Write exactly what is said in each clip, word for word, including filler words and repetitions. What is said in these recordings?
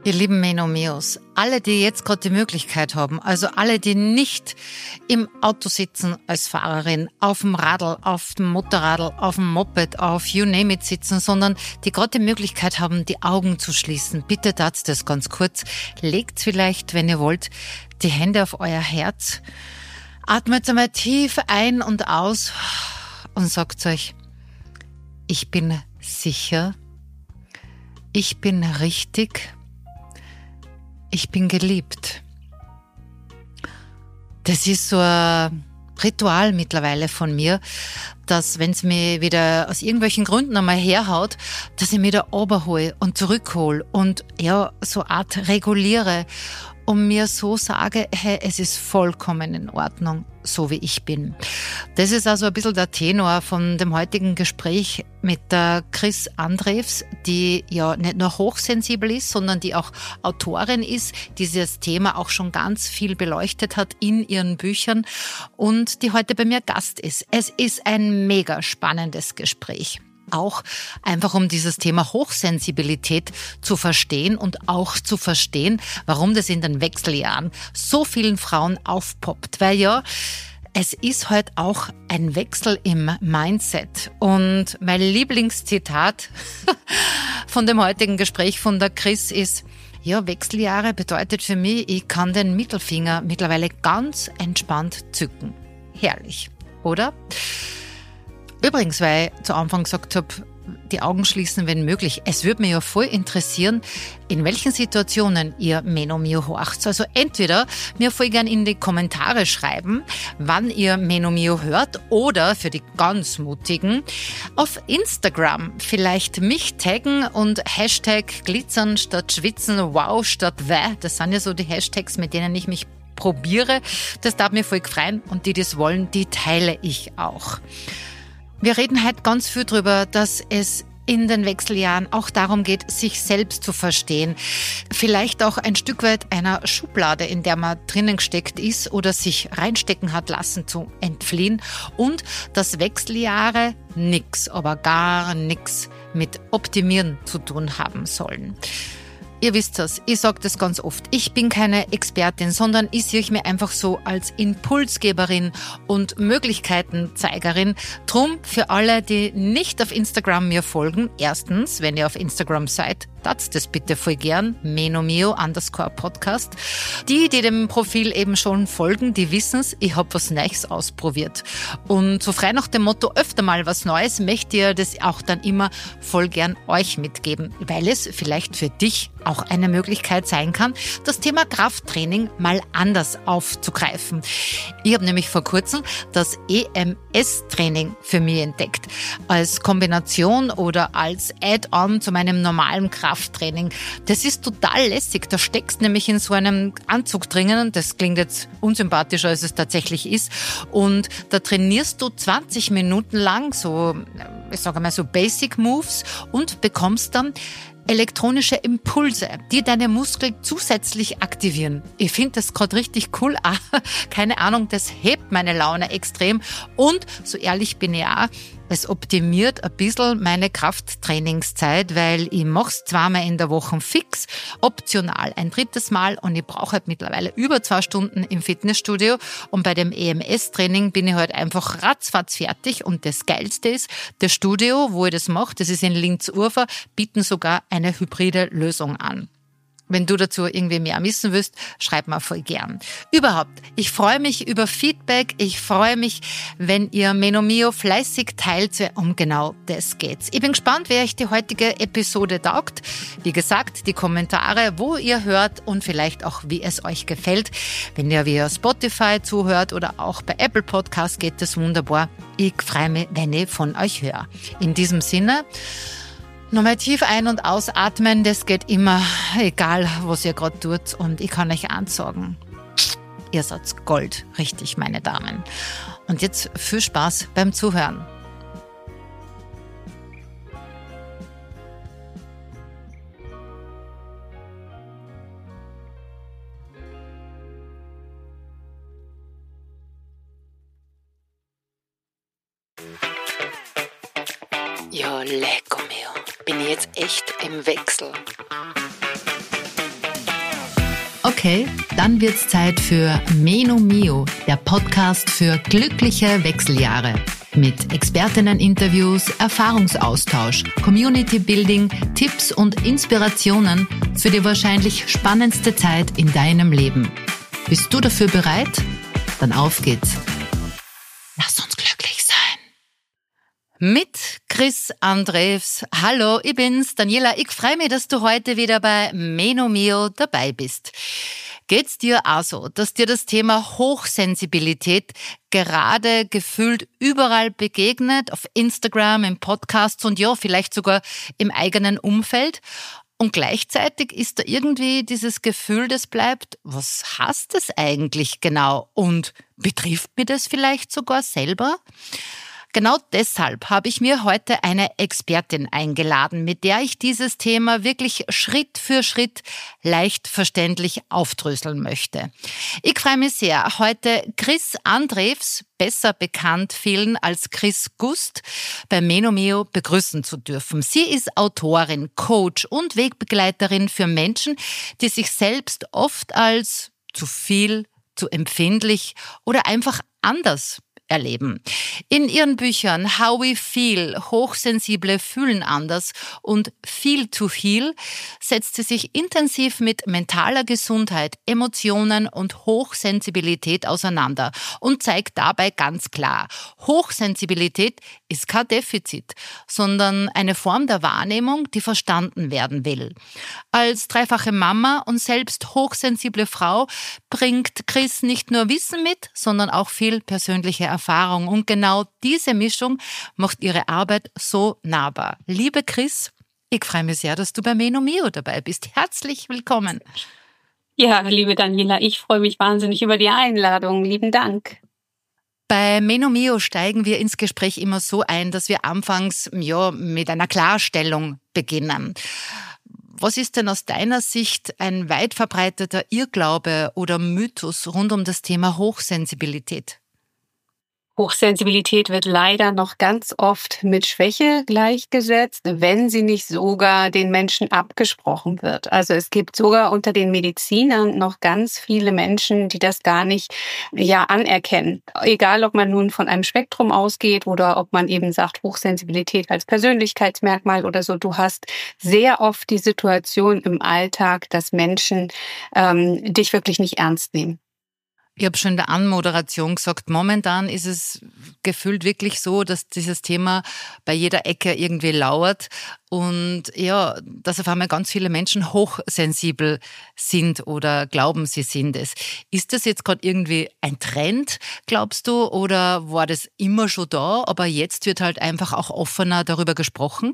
Ihr lieben Menomeos, alle, die jetzt gerade die Möglichkeit haben, also alle, die nicht im Auto sitzen als Fahrerin, auf dem Radl, auf dem Motorradl, auf dem Moped, auf you name it sitzen, sondern die gerade die Möglichkeit haben, die Augen zu schließen. Bitte tat's das ganz kurz. Legt vielleicht, wenn ihr wollt, die Hände auf euer Herz. Atmet einmal tief ein und aus und sagt euch, ich bin sicher, ich bin richtig, ich bin geliebt. Das ist so ein Ritual mittlerweile von mir, dass wenn es mir wieder aus irgendwelchen Gründen einmal herhaut, dass ich mich da runterhole und zurückhole und ja, so eine Art reguliere und mir so sage, hey, es ist vollkommen in Ordnung, so wie ich bin. Das ist also ein bisschen der Tenor von dem heutigen Gespräch mit der Chris Andrews, die ja nicht nur hochsensibel ist, sondern die auch Autorin ist, die dieses Thema auch schon ganz viel beleuchtet hat in ihren Büchern und die heute bei mir Gast ist. Es ist ein mega spannendes Gespräch. Auch einfach um dieses Thema Hochsensibilität zu verstehen und auch zu verstehen, warum das in den Wechseljahren so vielen Frauen aufpoppt. Weil ja, es ist halt auch ein Wechsel im Mindset. Und mein Lieblingszitat von dem heutigen Gespräch von der Chris ist, ja, Wechseljahre bedeutet für mich, ich kann den Mittelfinger mittlerweile ganz entspannt zücken. Herrlich, oder? Übrigens, weil ich zu Anfang gesagt habe, die Augen schließen, wenn möglich. Es würde mich ja voll interessieren, in welchen Situationen ihr Menomio horcht. Also entweder mir voll gern in die Kommentare schreiben, wann ihr Menomio hört, oder für die ganz Mutigen auf Instagram vielleicht mich taggen und Hashtag glitzern statt schwitzen, wow statt weh. Das sind ja so die Hashtags, mit denen ich mich probiere. Das darf mir voll gefreien und die das wollen, die teile ich auch. Wir reden heute ganz viel darüber, dass es in den Wechseljahren auch darum geht, sich selbst zu verstehen. Vielleicht auch ein Stück weit einer Schublade, in der man drinnen gesteckt ist oder sich reinstecken hat lassen, zu entfliehen. Und dass Wechseljahre nix, aber gar nix mit Optimieren zu tun haben sollen. Ihr wisst das, ich sage das ganz oft. Ich bin keine Expertin, sondern ich sehe mir einfach so als Impulsgeberin und Möglichkeitenzeigerin. Drum für alle, die nicht auf Instagram mir folgen, erstens, wenn ihr auf Instagram seid, tat's das bitte voll gern, menomio underscore Podcast. Die, die dem Profil eben schon folgen, die wissen's, ich hab was Neues ausprobiert. Und so frei nach dem Motto, öfter mal was Neues, möchte ihr das auch dann immer voll gern euch mitgeben, weil es vielleicht für dich auch eine Möglichkeit sein kann, das Thema Krafttraining mal anders aufzugreifen. Ich habe nämlich vor kurzem das E M S-Training für mich entdeckt. Als Kombination oder als Add-on zu meinem normalen Krafttraining. Das ist total lässig. Da steckst nämlich in so einem Anzug drinnen. Das klingt jetzt unsympathischer, als es tatsächlich ist. Und da trainierst du zwanzig Minuten lang so, ich sage mal so Basic Moves und bekommst dann elektronische Impulse, die deine Muskeln zusätzlich aktivieren. Ich finde das gerade richtig cool. Ah, keine Ahnung, das hebt meine Laune extrem. Und so ehrlich bin ich auch, es optimiert ein bisschen meine Krafttrainingszeit, weil ich mache es zweimal in der Woche fix, optional ein drittes Mal und ich brauche halt mittlerweile über zwei Stunden im Fitnessstudio und bei dem E M S-Training bin ich halt einfach ratzfatz fertig und das Geilste ist, das Studio, wo ich das mache, das ist in Linz-Urfer, bieten sogar eine hybride Lösung an. Wenn du dazu irgendwie mehr wissen willst, schreib mir voll gern. Überhaupt, ich freue mich über Feedback. Ich freue mich, wenn ihr Menomio fleißig teilt. Um genau das geht's. Ich bin gespannt, wer euch die heutige Episode taugt. Wie gesagt, die Kommentare, wo ihr hört und vielleicht auch, wie es euch gefällt. Wenn ihr via Spotify zuhört oder auch bei Apple Podcast, geht das wunderbar. Ich freue mich, wenn ich von euch höre. In diesem Sinne, nochmal tief ein- und ausatmen, das geht immer, egal was ihr gerade tut. Und ich kann euch eins sagen, ihr seid Gold, richtig, meine Damen. Und jetzt viel Spaß beim Zuhören. Ja, lecco mio. Bin ich jetzt echt im Wechsel. Okay, dann wird's Zeit für Meno Mio, der Podcast für glückliche Wechseljahre. Mit Expertinnen-Interviews, Erfahrungsaustausch, Community-Building, Tipps und Inspirationen für die wahrscheinlich spannendste Zeit in deinem Leben. Bist du dafür bereit? Dann auf geht's. Lass uns glücklich sein. Mit Chris Andrews. Hallo, ich bin's, Daniela. Ich freue mich, dass du heute wieder bei Meno Mio dabei bist. Geht's dir auch so, dass dir das Thema Hochsensibilität gerade gefühlt überall begegnet, auf Instagram, in Podcasts und ja, vielleicht sogar im eigenen Umfeld? Und gleichzeitig ist da irgendwie dieses Gefühl, das bleibt, was heißt das eigentlich genau? Und betrifft mich das vielleicht sogar selber? Genau deshalb habe ich mir heute eine Expertin eingeladen, mit der ich dieses Thema wirklich Schritt für Schritt leicht verständlich aufdröseln möchte. Ich freue mich sehr, heute Chris Andrews, besser bekannt vielen als Chris Gust, bei Meno Mio begrüßen zu dürfen. Sie ist Autorin, Coach und Wegbegleiterin für Menschen, die sich selbst oft als zu viel, zu empfindlich oder einfach anders erleben. In ihren Büchern How We Feel, Hochsensible fühlen anders und Feel to Heal setzt sie sich intensiv mit mentaler Gesundheit, Emotionen und Hochsensibilität auseinander und zeigt dabei ganz klar, Hochsensibilität ist kein Defizit, sondern eine Form der Wahrnehmung, die verstanden werden will. Als dreifache Mama und selbst hochsensible Frau bringt Chris nicht nur Wissen mit, sondern auch viel persönliche Erfahrung. Erfahrung. Und genau diese Mischung macht ihre Arbeit so nahbar. Liebe Chris, ich freue mich sehr, dass du bei Meno Mio dabei bist. Herzlich willkommen. Ja, liebe Daniela, ich freue mich wahnsinnig über die Einladung. Lieben Dank. Bei Meno Mio steigen wir ins Gespräch immer so ein, dass wir anfangs ja, mit einer Klarstellung beginnen. Was ist denn aus deiner Sicht ein weit verbreiteter Irrglaube oder Mythos rund um das Thema Hochsensibilität? Hochsensibilität wird leider noch ganz oft mit Schwäche gleichgesetzt, wenn sie nicht sogar den Menschen abgesprochen wird. Also es gibt sogar unter den Medizinern noch ganz viele Menschen, die das gar nicht ja anerkennen. Egal, ob man nun von einem Spektrum ausgeht oder ob man eben sagt, Hochsensibilität als Persönlichkeitsmerkmal oder so. Du hast sehr oft die Situation im Alltag, dass Menschen ähm, dich wirklich nicht ernst nehmen. Ich habe schon in der Anmoderation gesagt, momentan ist es gefühlt wirklich so, dass dieses Thema bei jeder Ecke irgendwie lauert und ja, dass auf einmal ganz viele Menschen hochsensibel sind oder glauben, sie sind es. Ist das jetzt gerade irgendwie ein Trend, glaubst du, oder war das immer schon da, aber jetzt wird halt einfach auch offener darüber gesprochen?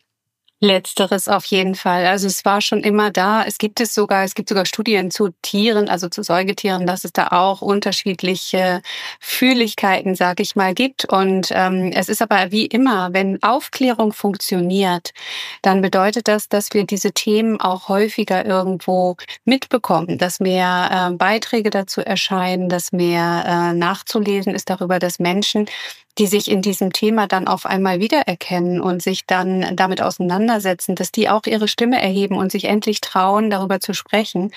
Letzteres auf jeden Fall. Also es war schon immer da. Es gibt es sogar, es gibt sogar Studien zu Tieren, also zu Säugetieren, dass es da auch unterschiedliche Fühligkeiten, sag ich mal, gibt. Und ähm, es ist aber wie immer, wenn Aufklärung funktioniert, dann bedeutet das, dass wir diese Themen auch häufiger irgendwo mitbekommen, dass mehr äh, Beiträge dazu erscheinen, dass mehr äh, nachzulesen ist darüber, dass Menschen, die sich in diesem Thema dann auf einmal wiedererkennen und sich dann damit auseinandersetzen, dass die auch ihre Stimme erheben und sich endlich trauen, darüber zu sprechen.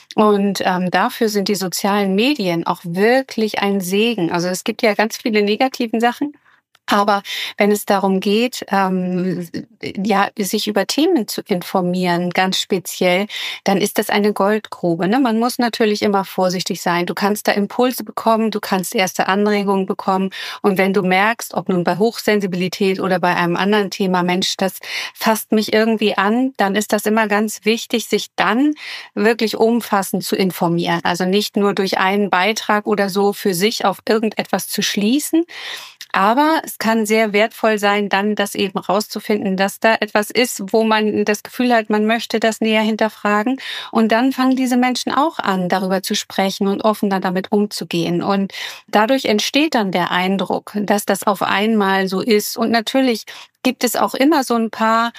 Und ähm, dafür sind die sozialen Medien auch wirklich ein Segen. Also es gibt ja ganz viele negativen Sachen. Aber wenn es darum geht, ähm, ja, sich über Themen zu informieren, ganz speziell, dann ist das eine Goldgrube. Ne? Man muss natürlich immer vorsichtig sein. Du kannst da Impulse bekommen, du kannst erste Anregungen bekommen. Und wenn du merkst, ob nun bei Hochsensibilität oder bei einem anderen Thema, Mensch, das fasst mich irgendwie an, dann ist das immer ganz wichtig, sich dann wirklich umfassend zu informieren. Also nicht nur durch einen Beitrag oder so für sich auf irgendetwas zu schließen. Aber es kann sehr wertvoll sein, dann das eben rauszufinden, dass da etwas ist, wo man das Gefühl hat, man möchte das näher hinterfragen. Und dann fangen diese Menschen auch an, darüber zu sprechen und offener damit umzugehen. Und dadurch entsteht dann der Eindruck, dass das auf einmal so ist. Und natürlich gibt es auch immer so ein paar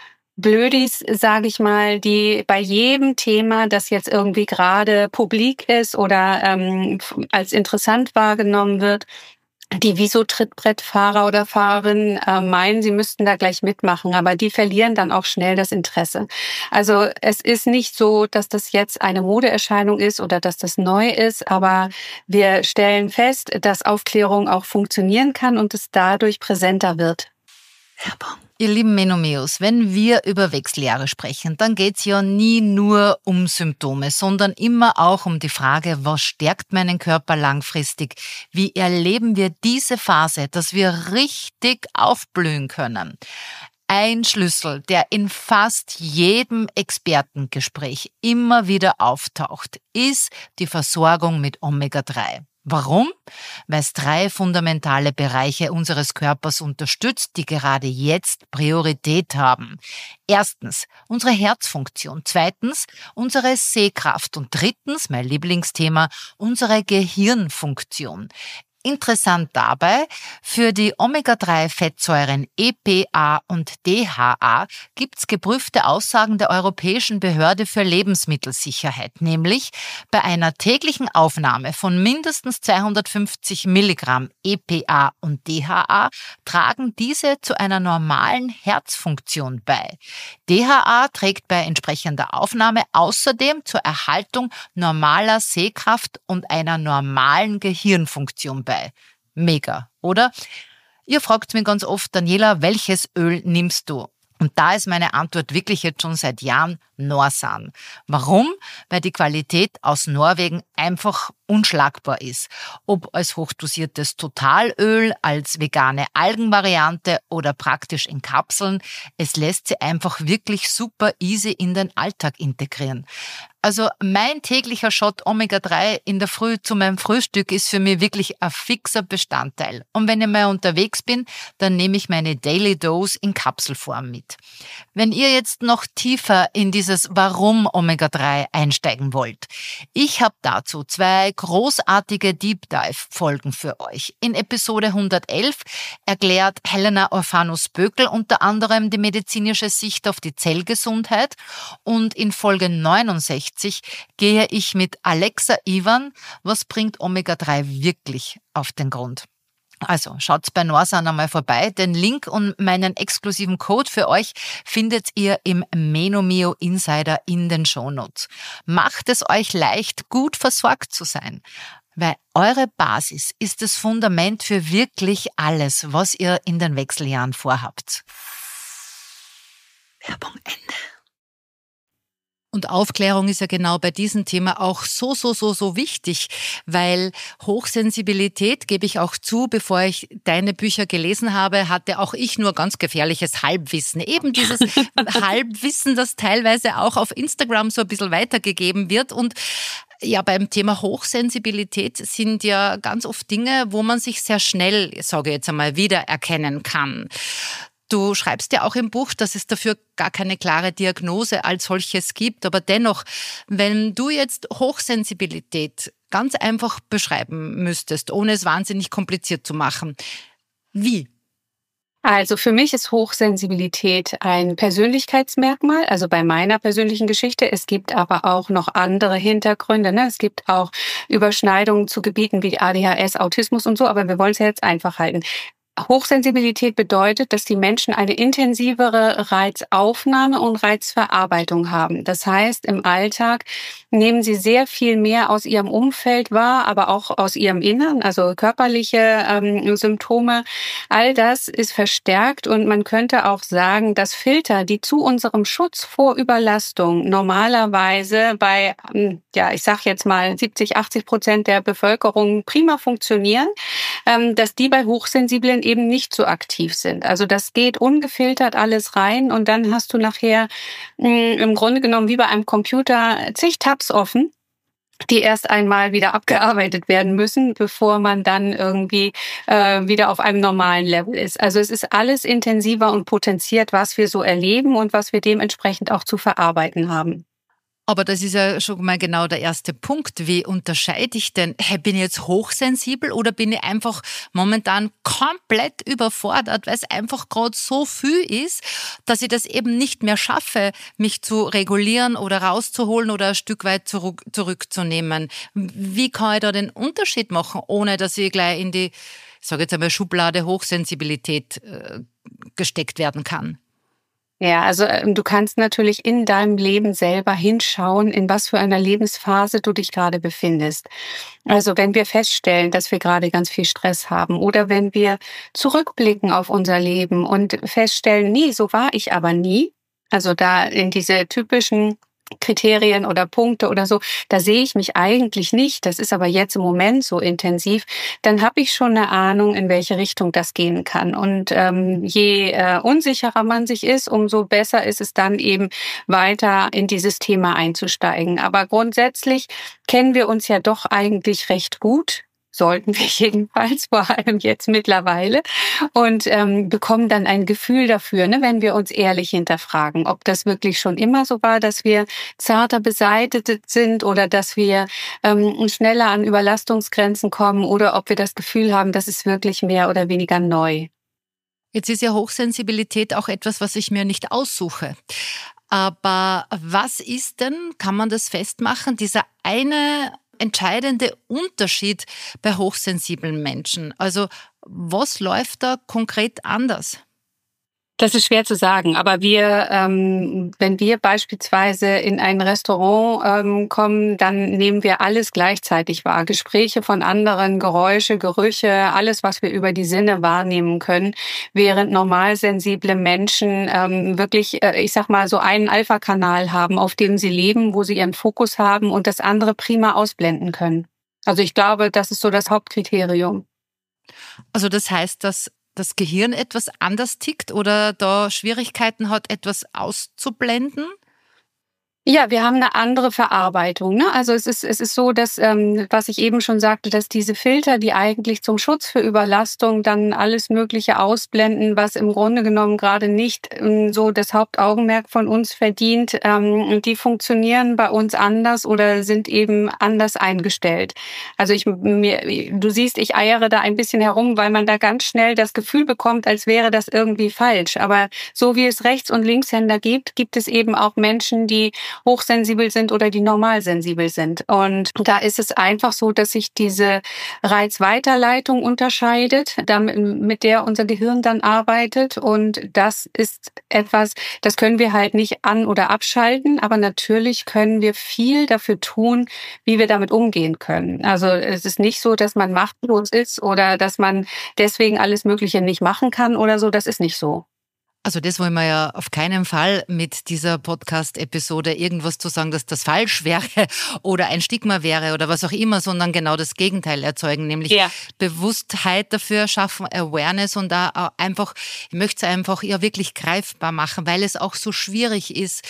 Blödis, sage ich mal, die bei jedem Thema, das jetzt irgendwie gerade publik ist oder ähm, als interessant wahrgenommen wird, die wie so Trittbrettfahrer oder Fahrerinnen äh, meinen, sie müssten da gleich mitmachen, aber die verlieren dann auch schnell das Interesse. Also es ist nicht so, dass das jetzt eine Modeerscheinung ist oder dass das neu ist, aber wir stellen fest, dass Aufklärung auch funktionieren kann und es dadurch präsenter wird. Werbung. Ihr lieben Menomeos, wenn wir über Wechseljahre sprechen, dann geht's ja nie nur um Symptome, sondern immer auch um die Frage, was stärkt meinen Körper langfristig? Wie erleben wir diese Phase, dass wir richtig aufblühen können? Ein Schlüssel, der in fast jedem Expertengespräch immer wieder auftaucht, ist die Versorgung mit Omega drei. Warum? Weil es drei fundamentale Bereiche unseres Körpers unterstützt, die gerade jetzt Priorität haben. Erstens unsere Herzfunktion, zweitens unsere Sehkraft und drittens, mein Lieblingsthema, unsere Gehirnfunktion. Interessant dabei, für die Omega drei Fettsäuren E P A und D H A gibt's geprüfte Aussagen der Europäischen Behörde für Lebensmittelsicherheit, nämlich bei einer täglichen Aufnahme von mindestens zweihundertfünfzig Milligramm E P A und D H A tragen diese zu einer normalen Herzfunktion bei. D H A trägt bei entsprechender Aufnahme außerdem zur Erhaltung normaler Sehkraft und einer normalen Gehirnfunktion bei. Mega, oder? Ihr fragt mich ganz oft, Daniela, welches Öl nimmst du? Und da ist meine Antwort wirklich jetzt schon seit Jahren Norsan. Warum? Weil die Qualität aus Norwegen einfach unschlagbar ist. Ob als hochdosiertes Totalöl, als vegane Algenvariante oder praktisch in Kapseln, es lässt sie einfach wirklich super easy in den Alltag integrieren. Also mein täglicher Shot Omega drei in der Früh zu meinem Frühstück ist für mich wirklich ein fixer Bestandteil. Und wenn ich mal unterwegs bin, dann nehme ich meine Daily Dose in Kapselform mit. Wenn ihr jetzt noch tiefer in dieses Warum Omega drei einsteigen wollt, ich habe dazu zwei großartige Deep Dive Folgen für euch. In Episode hundertelf erklärt Helena Orphanus-Bökel unter anderem die medizinische Sicht auf die Zellgesundheit und in Folge neunundsechzig gehe ich mit Alexa Ivan, was bringt Omega drei wirklich auf den Grund. Also schaut bei Norsan einmal vorbei. Den Link und meinen exklusiven Code für euch findet ihr im Menomio Insider in den Shownotes. Macht es euch leicht, gut versorgt zu sein, weil eure Basis ist das Fundament für wirklich alles, was ihr in den Wechseljahren vorhabt. Werbung Ende. Und Aufklärung ist ja genau bei diesem Thema auch so, so, so, so wichtig, weil Hochsensibilität, gebe ich auch zu, bevor ich deine Bücher gelesen habe, hatte auch ich nur ganz gefährliches Halbwissen. Eben dieses Halbwissen, das teilweise auch auf Instagram so ein bisschen weitergegeben wird. Und ja, beim Thema Hochsensibilität sind ja ganz oft Dinge, wo man sich sehr schnell, sage ich jetzt einmal, wiedererkennen kann. Du schreibst ja auch im Buch, dass es dafür gar keine klare Diagnose als solches gibt. Aber dennoch, wenn du jetzt Hochsensibilität ganz einfach beschreiben müsstest, ohne es wahnsinnig kompliziert zu machen, wie? Also für mich ist Hochsensibilität ein Persönlichkeitsmerkmal, also bei meiner persönlichen Geschichte. Es gibt aber auch noch andere Hintergründe. Ne? Es gibt auch Überschneidungen zu Gebieten wie A D H S, Autismus und so, aber wir wollen es ja jetzt einfach halten. Hochsensibilität bedeutet, dass die Menschen eine intensivere Reizaufnahme und Reizverarbeitung haben. Das heißt, im Alltag nehmen sie sehr viel mehr aus ihrem Umfeld wahr, aber auch aus ihrem Innern, also körperliche ähm, Symptome. All das ist verstärkt und man könnte auch sagen, dass Filter, die zu unserem Schutz vor Überlastung normalerweise bei, ja, ich sag jetzt mal siebzig, achtzig Prozent der Bevölkerung prima funktionieren, ähm, dass die bei Hochsensiblen eben nicht so aktiv sind. Also das geht ungefiltert alles rein und dann hast du nachher mh, im Grunde genommen wie bei einem Computer zig Tabs offen, die erst einmal wieder abgearbeitet werden müssen, bevor man dann irgendwie äh, wieder auf einem normalen Level ist. Also es ist alles intensiver und potenziert, was wir so erleben und was wir dementsprechend auch zu verarbeiten haben. Aber das ist ja schon mal genau der erste Punkt. Wie unterscheide ich denn, hey, bin ich jetzt hochsensibel oder bin ich einfach momentan komplett überfordert, weil es einfach gerade so viel ist, dass ich das eben nicht mehr schaffe, mich zu regulieren oder rauszuholen oder ein Stück weit zurück, zurückzunehmen. Wie kann ich da den Unterschied machen, ohne dass ich gleich in die sage jetzt einmal, Schublade Hochsensibilität äh, gesteckt werden kann. Ja, also ähm, du kannst natürlich in deinem Leben selber hinschauen, in was für einer Lebensphase du dich gerade befindest. Also wenn wir feststellen, dass wir gerade ganz viel Stress haben oder wenn wir zurückblicken auf unser Leben und feststellen, nee, so war ich aber nie. Also da in diese typischen Kriterien oder Punkte oder so, da sehe ich mich eigentlich nicht, das ist aber jetzt im Moment so intensiv, dann habe ich schon eine Ahnung, in welche Richtung das gehen kann. Und ähm, je äh, unsicherer man sich ist, umso besser ist es dann eben weiter in dieses Thema einzusteigen. Aber grundsätzlich kennen wir uns ja doch eigentlich recht gut. Sollten wir jedenfalls, vor allem jetzt mittlerweile, und ähm, bekommen dann ein Gefühl dafür, ne, wenn wir uns ehrlich hinterfragen, ob das wirklich schon immer so war, dass wir zarter beseitigt sind oder dass wir ähm, schneller an Überlastungsgrenzen kommen oder ob wir das Gefühl haben, das ist wirklich mehr oder weniger neu. Jetzt ist ja Hochsensibilität auch etwas, was ich mir nicht aussuche. Aber was ist denn, kann man das festmachen, dieser eine entscheidende Unterschied bei hochsensiblen Menschen? Also was läuft da konkret anders? Das ist schwer zu sagen, aber wir, ähm, wenn wir beispielsweise in ein Restaurant ähm, kommen, dann nehmen wir alles gleichzeitig wahr. Gespräche von anderen, Geräusche, Gerüche, alles, was wir über die Sinne wahrnehmen können, während normalsensible Menschen ähm, wirklich, äh, ich sag mal, so einen Alpha-Kanal haben, auf dem sie leben, wo sie ihren Fokus haben und das andere prima ausblenden können. Also ich glaube, das ist so das Hauptkriterium. Also das heißt, dass das Gehirn etwas anders tickt oder da Schwierigkeiten hat, etwas auszublenden? Ja, wir haben eine andere Verarbeitung, ne? Also, es ist es ist so, dass, ähm, was ich eben schon sagte, dass diese Filter, die eigentlich zum Schutz für Überlastung dann alles Mögliche ausblenden, was im Grunde genommen gerade nicht, ähm, so das Hauptaugenmerk von uns verdient, ähm, die funktionieren bei uns anders oder sind eben anders eingestellt. Also, ich mir du siehst, ich eiere da ein bisschen herum, weil man da ganz schnell das Gefühl bekommt, als wäre das irgendwie falsch. Aber so wie es Rechts- und Linkshänder gibt, gibt es eben auch Menschen, die hochsensibel sind oder die normalsensibel sind. Und da ist es einfach so, dass sich diese Reizweiterleitung unterscheidet, damit, mit der unser Gehirn dann arbeitet. Und das ist etwas, das können wir halt nicht an- oder abschalten. Aber natürlich können wir viel dafür tun, wie wir damit umgehen können. Also es ist nicht so, dass man machtlos ist oder dass man deswegen alles Mögliche nicht machen kann oder so. Das ist nicht so. Also das wollen wir ja auf keinen Fall mit dieser Podcast-Episode irgendwas zu sagen, dass das falsch wäre oder ein Stigma wäre oder was auch immer, sondern genau das Gegenteil erzeugen, nämlich ja. Bewusstheit dafür schaffen, Awareness und da einfach, ich möchte es einfach ja wirklich greifbar machen, weil es auch so schwierig ist,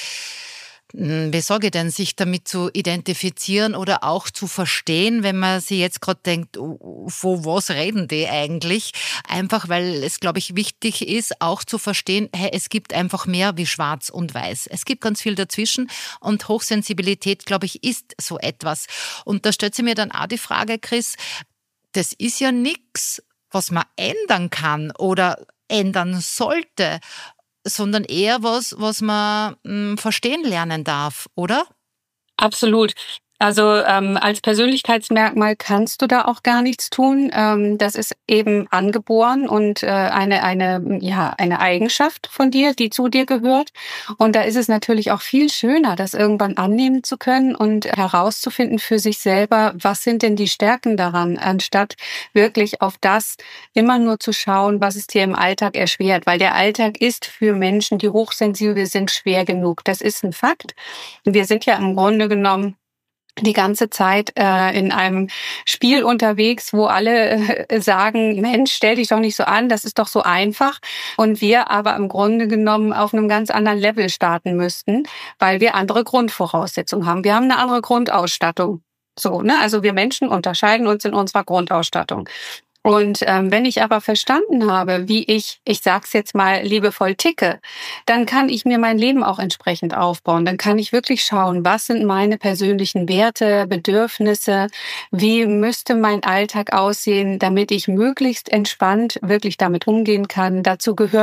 wie sage ich denn, sich damit zu identifizieren oder auch zu verstehen, wenn man sich jetzt gerade denkt, wo was reden die eigentlich? Einfach, weil es, glaube ich, wichtig ist, auch zu verstehen, hey, es gibt einfach mehr wie schwarz und weiß. Es gibt ganz viel dazwischen und Hochsensibilität, glaube ich, ist so etwas. Und da stellt sich mir dann auch die Frage, Chris, das ist ja nichts, was man ändern kann oder ändern sollte, sondern eher was, was man mh, verstehen lernen darf, oder? Absolut. Also ähm, als Persönlichkeitsmerkmal kannst du da auch gar nichts tun. Ähm, das ist eben angeboren und äh, eine eine ja eine Eigenschaft von dir, die zu dir gehört. Und da ist es natürlich auch viel schöner, das irgendwann annehmen zu können und herauszufinden für sich selber, was sind denn die Stärken daran, anstatt wirklich auf das immer nur zu schauen, was es dir im Alltag erschwert. Weil der Alltag ist für Menschen, die hochsensibel sind, schwer genug. Das ist ein Fakt. Wir sind ja im Grunde genommen die ganze Zeit äh, in einem Spiel unterwegs, wo alle äh, sagen, Mensch, stell dich doch nicht so an, das ist doch so einfach. Und wir aber im Grunde genommen auf einem ganz anderen Level starten müssten, weil wir andere Grundvoraussetzungen haben. Wir haben eine andere Grundausstattung. So, ne? Also wir Menschen unterscheiden uns in unserer Grundausstattung. Und ähm, wenn ich aber verstanden habe, wie ich, ich sag's jetzt mal, liebevoll ticke, dann kann ich mir mein Leben auch entsprechend aufbauen. Dann kann ich wirklich schauen, was sind meine persönlichen Werte, Bedürfnisse, wie müsste mein Alltag aussehen, damit ich möglichst entspannt wirklich damit umgehen kann. Dazu gehört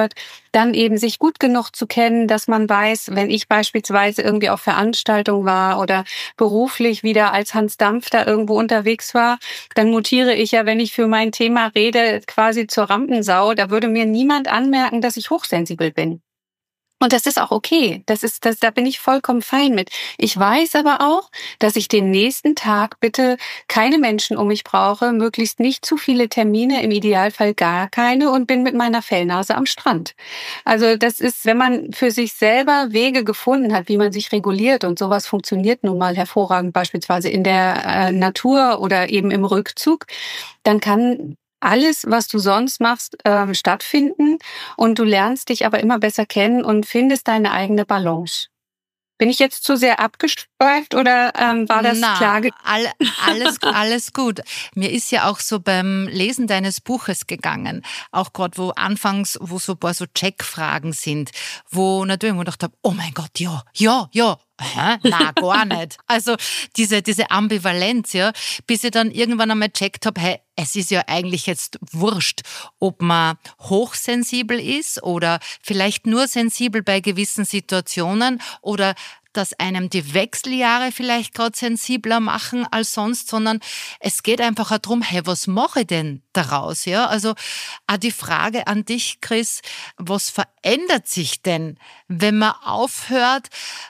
dann eben sich gut genug zu kennen, dass man weiß, wenn ich beispielsweise irgendwie auf Veranstaltung war oder beruflich wieder als Hans Dampf da irgendwo unterwegs war, dann mutiere ich ja, wenn ich für mein Thema rede, quasi zur Rampensau. Da würde mir niemand anmerken, dass ich hochsensibel bin. Und das ist auch okay. Das ist, das, da bin ich vollkommen fein mit. Ich weiß aber auch, dass ich den nächsten Tag bitte keine Menschen um mich brauche, möglichst nicht zu viele Termine, im Idealfall gar keine, und bin mit meiner Fellnase am Strand. Also das ist, wenn man für sich selber Wege gefunden hat, wie man sich reguliert, und sowas funktioniert nun mal hervorragend, beispielsweise in der äh, Natur oder eben im Rückzug, dann kann alles, was du sonst machst, ähm, stattfinden, und du lernst dich aber immer besser kennen und findest deine eigene Balance. Bin ich jetzt zu sehr abgeschweift oder ähm, war das Na, klar? Ge- all, alles, alles gut. Mir ist ja auch so beim Lesen deines Buches gegangen, auch gerade wo anfangs, wo so ein paar so Checkfragen sind, wo natürlich ich gedacht habe, oh mein Gott, ja, ja, ja. Hä? Na, gar nicht. Also diese, diese Ambivalenz, ja, bis ich dann irgendwann einmal gecheckt habe, hey, es ist ja eigentlich jetzt wurscht, ob man hochsensibel ist oder vielleicht nur sensibel bei gewissen Situationen oder dass einem die Wechseljahre vielleicht gerade sensibler machen als sonst, sondern es geht einfach auch darum, hey, was mache ich denn daraus? Ja, also auch die Frage an dich, Chris, was verändert sich denn, wenn man aufhört,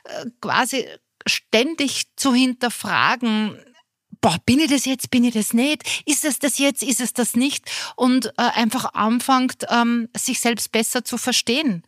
quasi ständig zu hinterfragen, boah, bin ich das jetzt, bin ich das nicht? Ist es das jetzt, ist es das nicht? Und äh, einfach anfängt, ähm, sich selbst besser zu verstehen.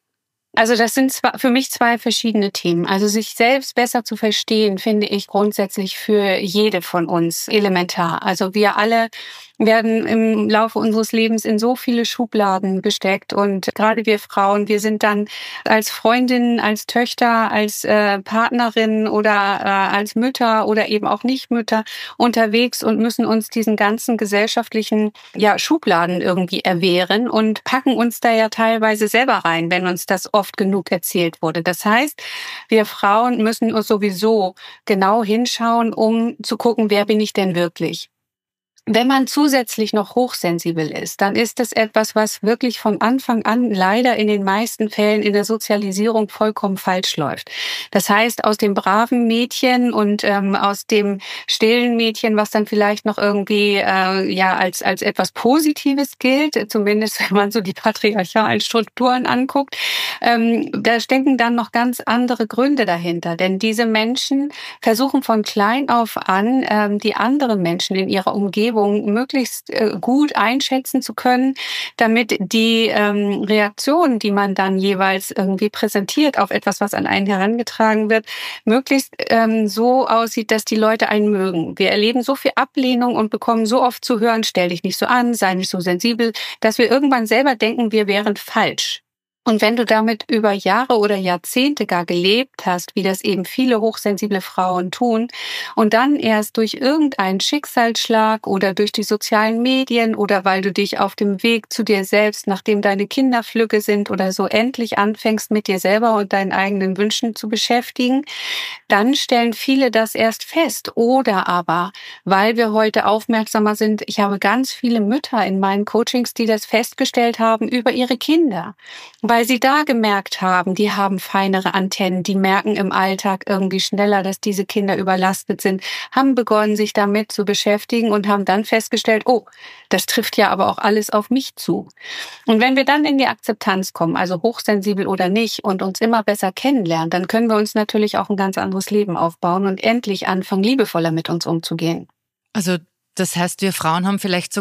Also das sind zwar für mich zwei verschiedene Themen. Also sich selbst besser zu verstehen, finde ich grundsätzlich für jede von uns elementar. Also wir alle werden im Laufe unseres Lebens in so viele Schubladen gesteckt, und gerade wir Frauen, wir sind dann als Freundinnen, als Töchter, als äh, Partnerin oder äh, als Mütter oder eben auch Nicht-Mütter unterwegs und müssen uns diesen ganzen gesellschaftlichen ja, Schubladen irgendwie erwehren und packen uns da ja teilweise selber rein, wenn uns das oft genug erzählt wurde. Das heißt, wir Frauen müssen uns sowieso genau hinschauen, um zu gucken, wer bin ich denn wirklich? Wenn man zusätzlich noch hochsensibel ist, dann ist das etwas, was wirklich von Anfang an leider in den meisten Fällen in der Sozialisierung vollkommen falsch läuft. Das heißt, aus dem braven Mädchen und ähm, aus dem stillen Mädchen, was dann vielleicht noch irgendwie äh, ja als als etwas Positives gilt, zumindest wenn man so die patriarchalen Strukturen anguckt, ähm, da stecken dann noch ganz andere Gründe dahinter. Denn diese Menschen versuchen von klein auf an, ähm, die anderen Menschen in ihrer Umgebung möglichst äh, gut einschätzen zu können, damit die ähm, Reaktionen, die man dann jeweils irgendwie präsentiert auf etwas, was an einen herangetragen wird, möglichst ähm, so aussieht, dass die Leute einen mögen. Wir erleben so viel Ablehnung und bekommen so oft zu hören, stell dich nicht so an, sei nicht so sensibel, dass wir irgendwann selber denken, wir wären falsch. Und wenn du damit über Jahre oder Jahrzehnte gar gelebt hast, wie das eben viele hochsensible Frauen tun, und dann erst durch irgendeinen Schicksalsschlag oder durch die sozialen Medien oder weil du dich auf dem Weg zu dir selbst, nachdem deine Kinder flügge sind oder so, endlich anfängst, mit dir selber und deinen eigenen Wünschen zu beschäftigen, dann stellen viele das erst fest. Oder aber, weil wir heute aufmerksamer sind, ich habe ganz viele Mütter in meinen Coachings, die das festgestellt haben über ihre Kinder. Weil sie da gemerkt haben, die haben feinere Antennen, die merken im Alltag irgendwie schneller, dass diese Kinder überlastet sind, haben begonnen, sich damit zu beschäftigen und haben dann festgestellt, oh, das trifft ja aber auch alles auf mich zu. Und wenn wir dann in die Akzeptanz kommen, also hochsensibel oder nicht, und uns immer besser kennenlernen, dann können wir uns natürlich auch ein ganz anderes Leben aufbauen und endlich anfangen, liebevoller mit uns umzugehen. Also das heißt, wir Frauen haben vielleicht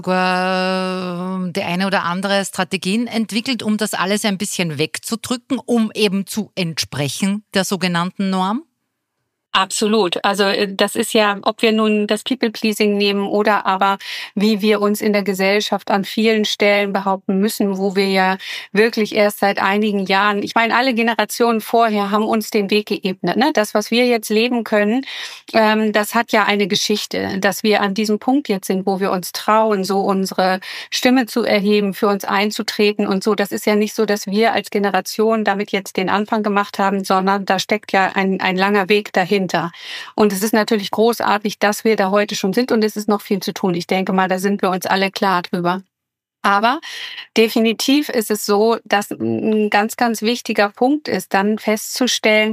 sogar die eine oder andere Strategien entwickelt, um das alles ein bisschen wegzudrücken, um eben zu entsprechen der sogenannten Norm? Absolut. Also das ist ja, ob wir nun das People-Pleasing nehmen oder aber wie wir uns in der Gesellschaft an vielen Stellen behaupten müssen, wo wir ja wirklich erst seit einigen Jahren, ich meine, alle Generationen vorher haben uns den Weg geebnet. Ne? Das, was wir jetzt leben können, ähm, das hat ja eine Geschichte, dass wir an diesem Punkt jetzt sind, wo wir uns trauen, so unsere Stimme zu erheben, für uns einzutreten und so. Das ist ja nicht so, dass wir als Generation damit jetzt den Anfang gemacht haben, sondern da steckt ja ein, ein langer Weg dahinter. Und es ist natürlich großartig, dass wir da heute schon sind, und es ist noch viel zu tun. Ich denke mal, da sind wir uns alle klar drüber. Aber definitiv ist es so, dass ein ganz, ganz wichtiger Punkt ist, dann festzustellen,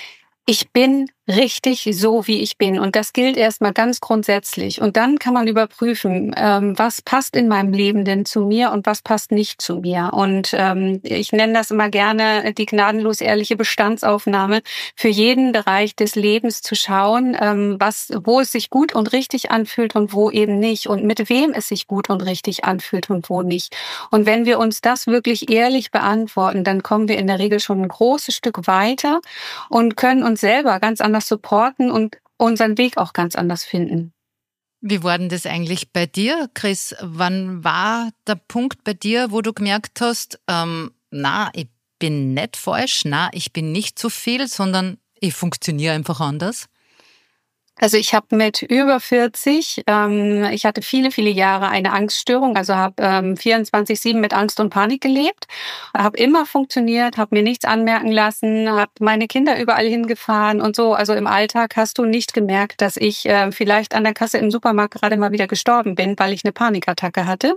ich bin richtig so, wie ich bin. Und das gilt erstmal ganz grundsätzlich. Und dann kann man überprüfen, ähm, was passt in meinem Leben denn zu mir und was passt nicht zu mir. Und ähm, ich nenne das immer gerne die gnadenlos ehrliche Bestandsaufnahme, für jeden Bereich des Lebens zu schauen, ähm, was, wo es sich gut und richtig anfühlt und wo eben nicht. Und mit wem es sich gut und richtig anfühlt und wo nicht. Und wenn wir uns das wirklich ehrlich beantworten, dann kommen wir in der Regel schon ein großes Stück weiter und können uns selber ganz anders supporten und unseren Weg auch ganz anders finden. Wie war denn das eigentlich bei dir, Chris? Wann war der Punkt bei dir, wo du gemerkt hast, ähm, na, ich bin nicht falsch, na, ich bin nicht zu viel, sondern ich funktioniere einfach anders? Also ich habe mit über vierzig, ähm, ich hatte viele, viele Jahre eine Angststörung, also habe ähm, vierundzwanzig sieben mit Angst und Panik gelebt, habe immer funktioniert, habe mir nichts anmerken lassen, habe meine Kinder überall hingefahren und so. Also im Alltag hast du nicht gemerkt, dass ich äh, vielleicht an der Kasse im Supermarkt gerade mal wieder gestorben bin, weil ich eine Panikattacke hatte.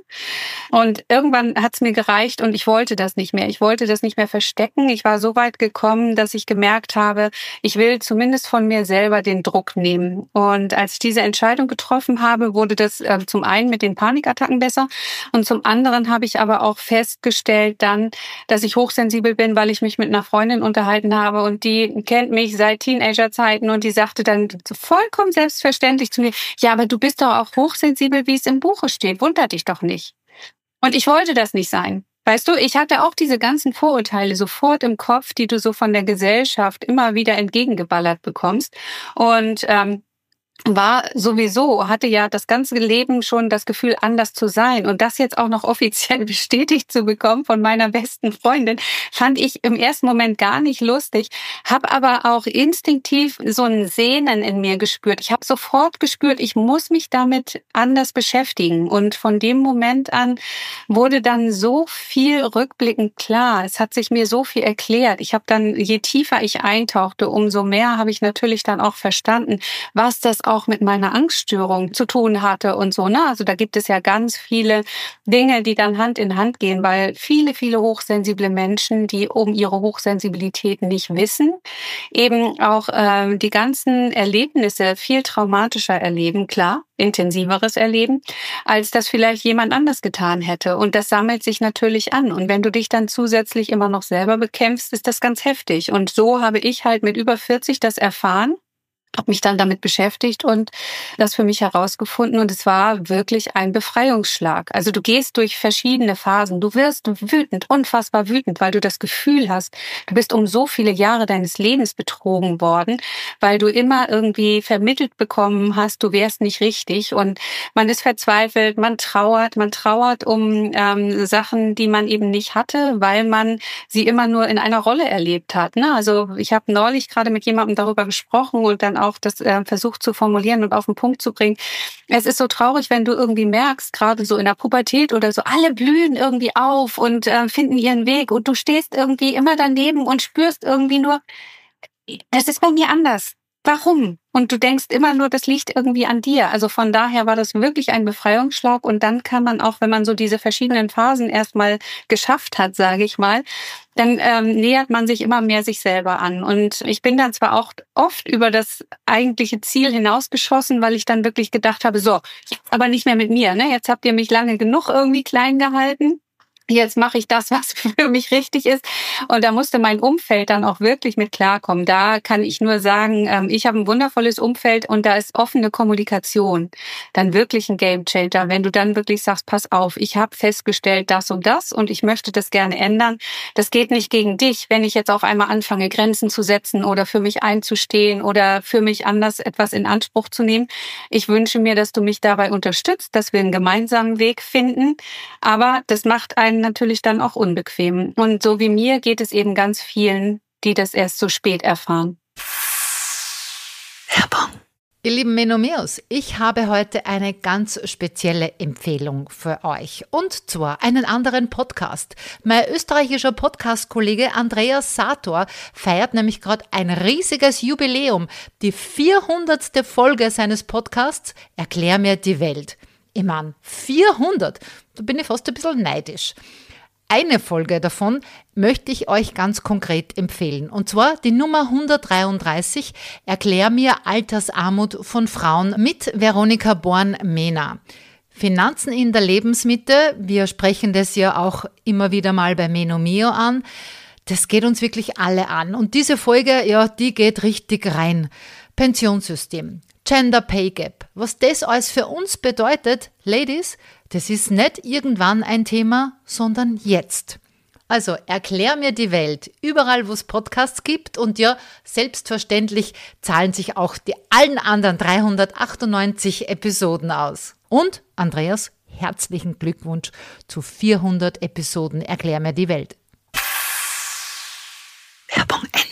Und irgendwann hat es mir gereicht und ich wollte das nicht mehr. Ich wollte das nicht mehr verstecken. Ich war so weit gekommen, dass ich gemerkt habe, ich will zumindest von mir selber den Druck nehmen. Und als ich diese Entscheidung getroffen habe, wurde das äh, zum einen mit den Panikattacken besser und zum anderen habe ich aber auch festgestellt dann, dass ich hochsensibel bin, weil ich mich mit einer Freundin unterhalten habe und die kennt mich seit Teenagerzeiten und die sagte dann vollkommen selbstverständlich zu mir, ja, aber du bist doch auch hochsensibel, wie es im Buche steht, wundert dich doch nicht. Und ich wollte das nicht sein. Weißt du, ich hatte auch diese ganzen Vorurteile sofort im Kopf, die du so von der Gesellschaft immer wieder entgegengeballert bekommst. Und ähm, war sowieso, hatte ja das ganze Leben schon das Gefühl, anders zu sein. Und das jetzt auch noch offiziell bestätigt zu bekommen von meiner besten Freundin, fand ich im ersten Moment gar nicht lustig, habe aber auch instinktiv so ein Sehnen in mir gespürt. Ich habe sofort gespürt, ich muss mich damit anders beschäftigen. Und von dem Moment an wurde dann so viel rückblickend klar. Es hat sich mir so viel erklärt. Ich habe dann, je tiefer ich eintauchte, umso mehr habe ich natürlich dann auch verstanden, was das auch mit meiner Angststörung zu tun hatte und so. Ne? Also da gibt es ja ganz viele Dinge, die dann Hand in Hand gehen, weil viele, viele hochsensible Menschen, die um ihre Hochsensibilität nicht wissen, eben auch äh, die ganzen Erlebnisse viel traumatischer erleben, klar, intensiveres erleben, als das vielleicht jemand anders getan hätte. Und das sammelt sich natürlich an. Und wenn du dich dann zusätzlich immer noch selber bekämpfst, ist das ganz heftig. Und so habe ich halt mit über vierzig das erfahren, habe mich dann damit beschäftigt und das für mich herausgefunden und es war wirklich ein Befreiungsschlag. Also du gehst durch verschiedene Phasen, du wirst wütend, unfassbar wütend, weil du das Gefühl hast, du bist um so viele Jahre deines Lebens betrogen worden, weil du immer irgendwie vermittelt bekommen hast, du wärst nicht richtig und man ist verzweifelt, man trauert, man trauert um ähm, Sachen, die man eben nicht hatte, weil man sie immer nur in einer Rolle erlebt hat. Ne? Also ich habe neulich gerade mit jemandem darüber gesprochen und dann auch das äh, versucht zu formulieren und auf den Punkt zu bringen. Es ist so traurig, wenn du irgendwie merkst, gerade so in der Pubertät oder so, alle blühen irgendwie auf und äh, finden ihren Weg und du stehst irgendwie immer daneben und spürst irgendwie nur, das ist bei mir anders. Warum? Und du denkst immer nur, das liegt irgendwie an dir. Also von daher war das wirklich ein Befreiungsschlag. Und dann kann man auch, wenn man so diese verschiedenen Phasen erstmal geschafft hat, sage ich mal, dann ähm, nähert man sich immer mehr sich selber an. Und ich bin dann zwar auch oft über das eigentliche Ziel hinausgeschossen, weil ich dann wirklich gedacht habe, so, aber nicht mehr mit mir. Ne? Jetzt habt ihr mich lange genug irgendwie klein gehalten. Jetzt mache ich das, was für mich richtig ist. Und da musste mein Umfeld dann auch wirklich mit klarkommen. Da kann ich nur sagen, ich habe ein wundervolles Umfeld und da ist offene Kommunikation dann wirklich ein Gamechanger. Wenn du dann wirklich sagst, pass auf, ich habe festgestellt das und das und ich möchte das gerne ändern. Das geht nicht gegen dich, wenn ich jetzt auf einmal anfange, Grenzen zu setzen oder für mich einzustehen oder für mich anders etwas in Anspruch zu nehmen. Ich wünsche mir, dass du mich dabei unterstützt, dass wir einen gemeinsamen Weg finden. Aber das macht einen natürlich dann auch unbequem. Und so wie mir geht es eben ganz vielen, die das erst so spät erfahren. Werbung. Ihr lieben Menomeos, ich habe heute eine ganz spezielle Empfehlung für euch. Und zwar einen anderen Podcast. Mein österreichischer Podcast-Kollege Andreas Sator feiert nämlich gerade ein riesiges Jubiläum. Die vierhundertste Folge seines Podcasts Erklär mir die Welt. Ich meine, vierhundert, da bin ich fast ein bisschen neidisch. Eine Folge davon möchte ich euch ganz konkret empfehlen. Und zwar die Nummer hundertdreiunddreißig, Erklär mir Altersarmut von Frauen mit Veronika Born-Mehner. Finanzen in der Lebensmitte, wir sprechen das ja auch immer wieder mal bei Menomio an, das geht uns wirklich alle an. Und diese Folge, ja, die geht richtig rein. Pensionssystem, Gender Pay Gap, was das alles für uns bedeutet, Ladies, das ist nicht irgendwann ein Thema, sondern jetzt. Also erklär mir die Welt, überall wo es Podcasts gibt und ja, selbstverständlich zahlen sich auch die allen anderen dreihundertachtundneunzig Episoden aus. Und Andreas, herzlichen Glückwunsch zu vierhundert Episoden Erklär mir die Welt. Werbung Ende.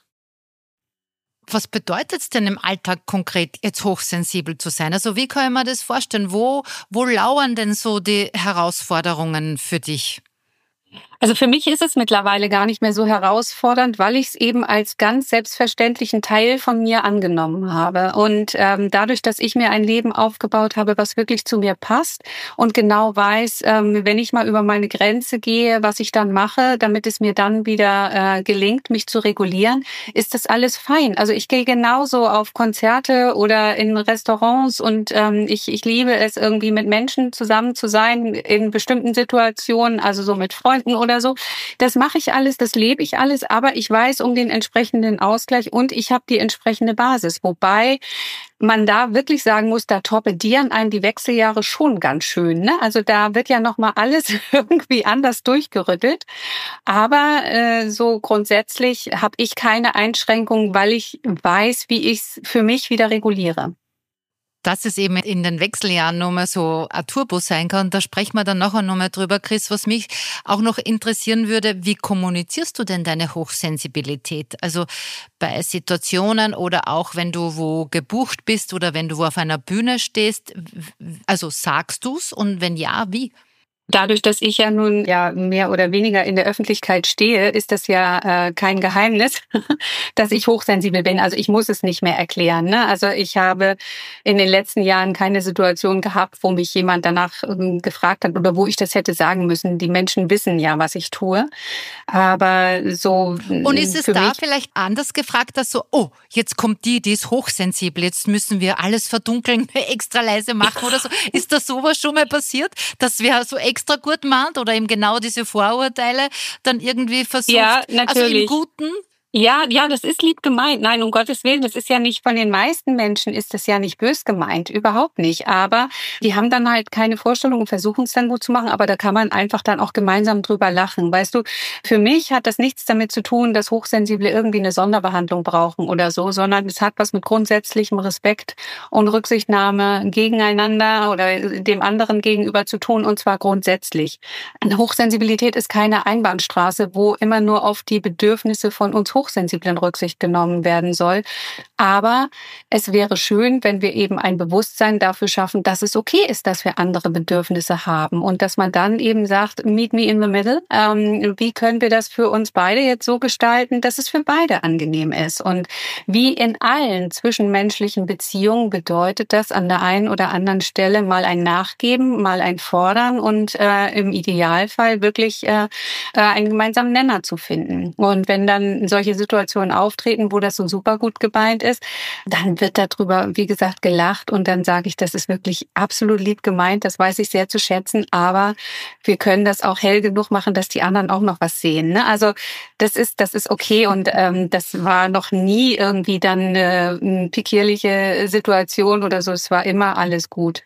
Was bedeutet es denn im Alltag konkret, jetzt hochsensibel zu sein? Also wie kann ich mir das vorstellen? Wo, wo lauern denn so die Herausforderungen für dich? Also für mich ist es mittlerweile gar nicht mehr so herausfordernd, weil ich es eben als ganz selbstverständlichen Teil von mir angenommen habe. Und ähm, dadurch, dass ich mir ein Leben aufgebaut habe, was wirklich zu mir passt und genau weiß, ähm, wenn ich mal über meine Grenze gehe, was ich dann mache, damit es mir dann wieder äh, gelingt, mich zu regulieren, ist das alles fein. Also ich gehe genauso auf Konzerte oder in Restaurants und ähm, ich, ich liebe es irgendwie mit Menschen zusammen zu sein in bestimmten Situationen, also so mit Freunden oder oder so. Das mache ich alles, das lebe ich alles, aber ich weiß um den entsprechenden Ausgleich und ich habe die entsprechende Basis. Wobei man da wirklich sagen muss, da torpedieren einen die Wechseljahre schon ganz schön. Ne? Also da wird ja nochmal alles irgendwie anders durchgerüttelt. Aber äh, so grundsätzlich habe ich keine Einschränkungen, weil ich weiß, wie ich es für mich wieder reguliere. Dass es eben in den Wechseljahren nochmal so ein Turbo sein kann, da sprechen wir dann nachher nochmal drüber, Chris. Was mich auch noch interessieren würde, wie kommunizierst du denn deine Hochsensibilität? Also bei Situationen oder auch wenn du wo gebucht bist oder wenn du wo auf einer Bühne stehst, also sagst du's und wenn ja, wie? Dadurch, dass ich ja nun ja mehr oder weniger in der Öffentlichkeit stehe, ist das ja äh, kein Geheimnis, dass ich hochsensibel bin. Also ich muss es nicht mehr erklären. Ne? Also ich habe in den letzten Jahren keine Situation gehabt, wo mich jemand danach ähm, gefragt hat oder wo ich das hätte sagen müssen. Die Menschen wissen ja, was ich tue. Aber so. Und ist es da vielleicht anders gefragt, dass so, oh, jetzt kommt die, die ist hochsensibel, jetzt müssen wir alles verdunkeln, extra leise machen oder so. Ist das sowas schon mal passiert, dass wir so extra extra gut meint oder eben genau diese Vorurteile dann irgendwie versucht, ja, natürlich. Also im Guten? Ja, ja, das ist lieb gemeint. Nein, um Gottes Willen, das ist ja nicht, von den meisten Menschen ist das ja nicht bös gemeint, überhaupt nicht. Aber die haben dann halt keine Vorstellung und versuchen es dann gut zu machen, aber da kann man einfach dann auch gemeinsam drüber lachen. Weißt du, für mich hat das nichts damit zu tun, dass Hochsensible irgendwie eine Sonderbehandlung brauchen oder so, sondern es hat was mit grundsätzlichem Respekt und Rücksichtnahme gegeneinander oder dem anderen gegenüber zu tun, und zwar grundsätzlich. Eine Hochsensibilität ist keine Einbahnstraße, wo immer nur auf die Bedürfnisse von uns Hochsensiblen Rücksicht genommen werden soll. Aber es wäre schön, wenn wir eben ein Bewusstsein dafür schaffen, dass es okay ist, dass wir andere Bedürfnisse haben und dass man dann eben sagt, meet me in the middle. Ähm, wie können wir das für uns beide jetzt so gestalten, dass es für beide angenehm ist? Und wie in allen zwischenmenschlichen Beziehungen bedeutet das an der einen oder anderen Stelle mal ein Nachgeben, mal ein Fordern und äh, im Idealfall wirklich äh, einen gemeinsamen Nenner zu finden. Und wenn dann solche Situationen auftreten, wo das so super gut gemeint ist, dann wird darüber, wie gesagt, gelacht und dann sage ich, das ist wirklich absolut lieb gemeint, das weiß ich sehr zu schätzen, aber wir können das auch hell genug machen, dass die anderen auch noch was sehen. Ne? Also das ist, das ist okay und ähm, das war noch nie irgendwie dann eine, eine pikierliche Situation oder so, es war immer alles gut.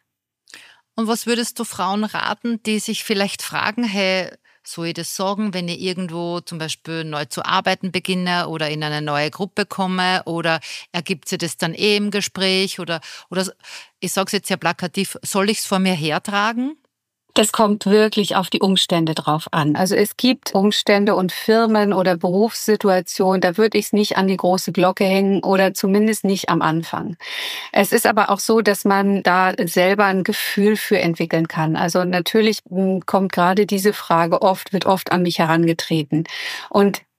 Und was würdest du Frauen raten, die sich vielleicht fragen, hey, soll ich das sagen, wenn ich irgendwo zum Beispiel neu zu arbeiten beginne oder in eine neue Gruppe komme oder ergibt sich das dann eh im Gespräch oder, oder ich sage es jetzt sehr plakativ, soll ich es vor mir hertragen? Das kommt wirklich auf die Umstände drauf an. Also es gibt Umstände und Firmen oder Berufssituationen, da würde ich es nicht an die große Glocke hängen oder zumindest nicht am Anfang. Es ist aber auch so, dass man da selber ein Gefühl für entwickeln kann. Also natürlich kommt gerade diese Frage oft, wird oft an mich herangetreten. Und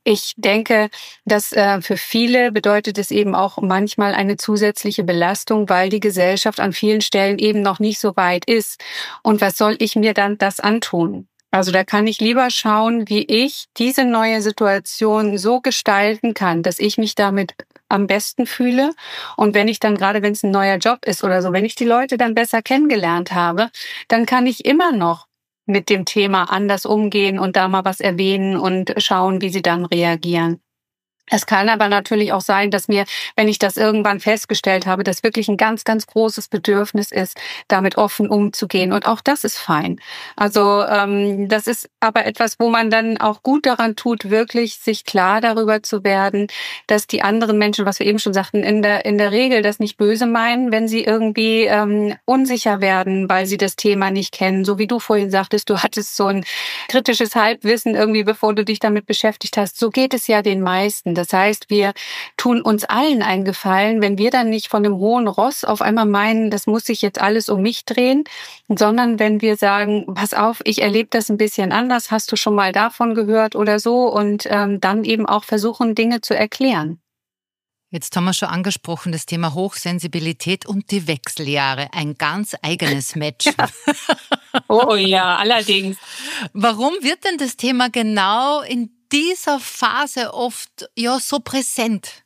Ich denke, dass äh, für viele bedeutet es eben auch manchmal eine zusätzliche Belastung, weil die Gesellschaft an vielen Stellen eben noch nicht so weit ist. Und was soll ich mir dann das antun? Also da kann ich lieber schauen, wie ich diese neue Situation so gestalten kann, dass ich mich damit am besten fühle. Und wenn ich dann, gerade wenn es ein neuer Job ist oder so, wenn ich die Leute dann besser kennengelernt habe, dann kann ich immer noch mit dem Thema anders umgehen und da mal was erwähnen und schauen, wie sie dann reagieren. Es kann aber natürlich auch sein, dass mir, wenn ich das irgendwann festgestellt habe, dass wirklich ein ganz, ganz großes Bedürfnis ist, damit offen umzugehen. Und auch das ist fein. Also ähm, das ist aber etwas, wo man dann auch gut daran tut, wirklich sich klar darüber zu werden, dass die anderen Menschen, was wir eben schon sagten, in der in der Regel das nicht böse meinen, wenn sie irgendwie ähm, unsicher werden, weil sie das Thema nicht kennen. So wie du vorhin sagtest, du hattest so ein kritisches Halbwissen irgendwie, bevor du dich damit beschäftigt hast. So geht es ja den meisten. Das heißt, wir tun uns allen einen Gefallen, wenn wir dann nicht von dem hohen Ross auf einmal meinen, das muss sich jetzt alles um mich drehen, sondern wenn wir sagen, pass auf, ich erlebe das ein bisschen anders, hast du schon mal davon gehört oder so, und ähm, dann eben auch versuchen, Dinge zu erklären. Jetzt haben wir schon angesprochen, das Thema Hochsensibilität und die Wechseljahre. Ein ganz eigenes Match. Ja. Oh ja, allerdings. Warum wird denn das Thema genau in dieser Phase oft ja so präsent?